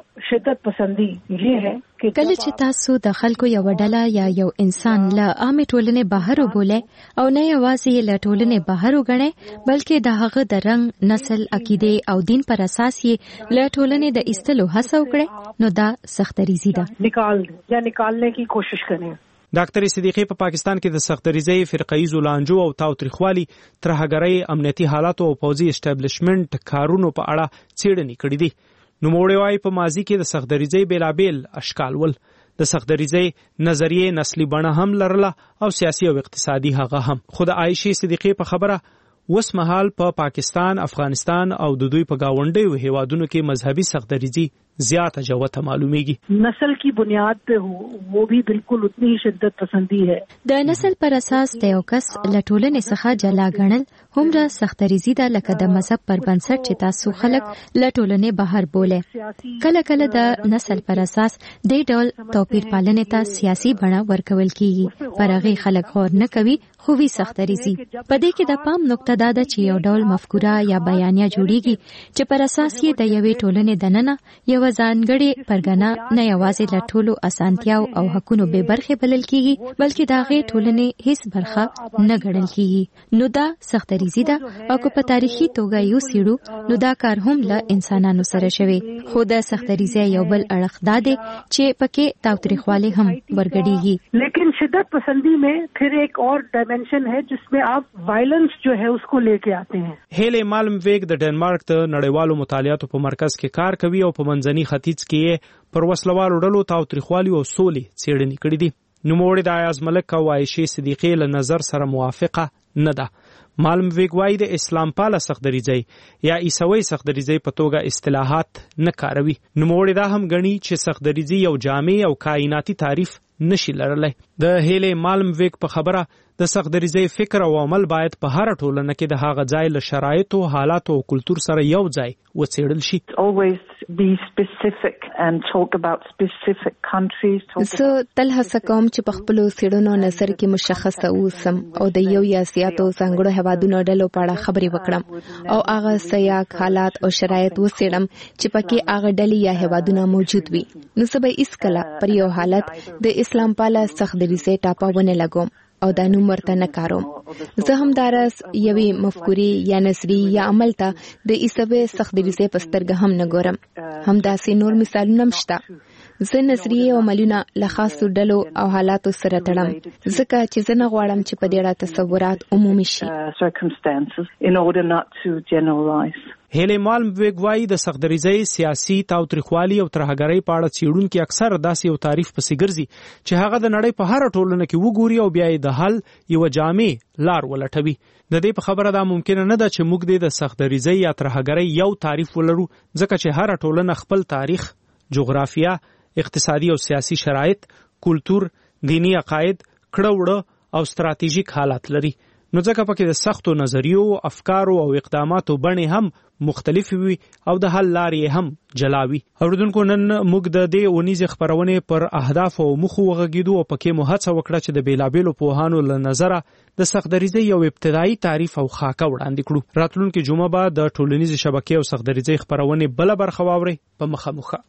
شدت پسندی یہ ہے کله چې تاسو د خلکو یو ډله یا یو انسان له عامې ټولنې بهر وبولئ او نه یوازې له ټولنې بهر وګڼئ بلکې د هغه د رنګ، نسل، عقیدې او دین پر اساس یې له ټولنې د ایستلو هڅه وکړئ نو دا سخت دریځي ده. نکال یا نکالنے کی کوشش کریں. ډاکټر صدیقی په پاکستان کې د سخت دریځۍ فرقه‌یزو لانجو او تاوتریخوالي، ترهګرۍ، امنیتي حالاتو او پوځي اسټابلیشمنټ کارونو په اړه څېړنې کړې دي. نوموړی وايي په ماضي کې د سخت دریځۍ بېلابېل اشکال ول. د سخت دریځۍ نظریې نسلي بڼه هم لرله او سیاسي او اقتصادي هغه هم. خو د عایشې صدیقی په خبره اوس مهال په پاکستان، افغانستان او د دوی په گاونډیو هیوادونو کې مذهبي سخت دریځي زیاته جوته معلومیږي. نسل کی بنیاد په وہ بھی بالکل اتنی شدت پسندی ہے. د نسل پر اساس د یو کس له ټولنې څخه جلا ګڼل همره سخت دریځي ده لکه د مذهب پر بنسټ چې تاسو خلک له ټولنې بهر بولئ. کله کله د نسل پر اساس د ډول توپیر پالنې ته سیاسي بڼه ورکول کیږي پر هغې خلک غور نه کوي خو وی سخت دریځي. په دې کې د پام نقطه دا ده چې یو ډول مفکوره یا بیانیه جوړیږي چې پر اساس یې د یوې ټولنې دننه یو ځانګړې پرګنه نه یوازې له ټولو اسانتیاو او حقونو بې برخې بلل کیږي بلکې د هغې ټولنې هیڅ برخه نه ګڼل کیږي. نو دا سخت دریځي ده او که په تاریخي توګه یو څېړو نو دا کار هم له انسانانو سره شوی. خو د سخت دریځۍ یو بل اړخ دا دی چې پکې تاوتریخوالی هم ورګډیږي. لیکن شدت پسندی میں پھر ایک اور ڈائمنشن ہے جس میں آپ وائلنس جو ہے اس کو لے کے آتے ہیں. هیلې مالمویګ د ډنمارک د نړیوالو مطالعاتو په مرکز کې کار کوي او په منځني ختیځ کې پر وسلوالو ډلو تاوتریخوالي او سولې څېړنې کړې دي. نوموړی د ایاز ملک او عایشې صدیقې له نظر سره موافقه نه ده. مالمویګ وایي د اسلام پاله سخت دریځۍ یا عیسوي سخت دریځۍ په توګه اصطلاحات نه کاروي. نوموړی دا هم ګڼي چې سخت دریځي یو جامع او کائناتي تعریف نشي لرلی. د هیلې مالمویګ په خبره د سخت دریځۍ فکر او عمل باید په هر ټولنه کې د هغه ځای له شرایطو، حالاتو او کلتور سره یو ځای وڅېړل شي. زه تل هڅه کوم چې په خپلو څېړنو نظر کې مشخصه اوسم او د یو یا زیاتو ځانګړو هېوادونو ډلو په اړه خبرې وکړم او هغه سیاق، حالات او شرایط وڅېړم چې پکې هغه ډلې یا هېوادونه موجود وي. نو زه به هیڅکله پر یو حالت د اسلام پاله سخت دریځۍ ټاپه ونه لګوم او دا نوم ورته نه کاروم. زه هم دارس یوې مفکورې یا نظریې یا عمل ته د عیسوي سختدریزۍ په سترګه هم نه ګورم. همداسې نور مثالونه هم شته. زه نظریې او عملونه له خاصو ډلو او حالاتو سره تړم ځکه چې زه نه غواړم چې په دې اړه تصورات عمومي شي. هیلې مالمویګ وایي د سختدریزۍ سیاسي تاوتریخوالي او ترهګرۍ په اړه څېړونکي اکثر داسې یو تعریف پسې ګرځي چې هغه د نړۍ په هره ټولنه کې وګوري او بیا یې د حل یوه جامع لار ولټوي. د دې په خبره دا ممکنه نه ده چې موږ د سختدریزۍ یا ترهګرۍ یو تعریف ولرو ځکه چې هره ټولنه خپل تاریخ، جغرافیه، اقتصادي او سیاسي شرایط، کلتور، دینی عقاید، کړه وړه او ستراتیژیک حالات لري. نو ځکه پکې د سختو نظریو، افکارو او اقداماتو بڼې هم مختلفې وي او د حل لارې هم جلا وي. اوریدونکو، نن موږ د دې اونیزې خپرونې پر اهدافو او موخو وغږیدو او پکې مو هڅه وکړه چې د بېلابېلو پوهانو له نظره د سختدریزۍ یو ابتدایي تعریف او خاکه وړاندې کړو. راتلونکې جمعه به د ټولنیزې شبکې او سختدریزۍ خپرونې بله برخه واورئ په مخامخه.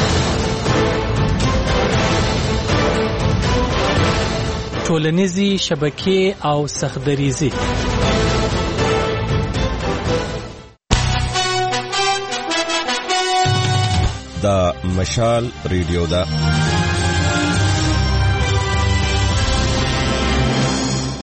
ټولنیزې شبکې او سختدریزي. دا مشال ریډیو ده.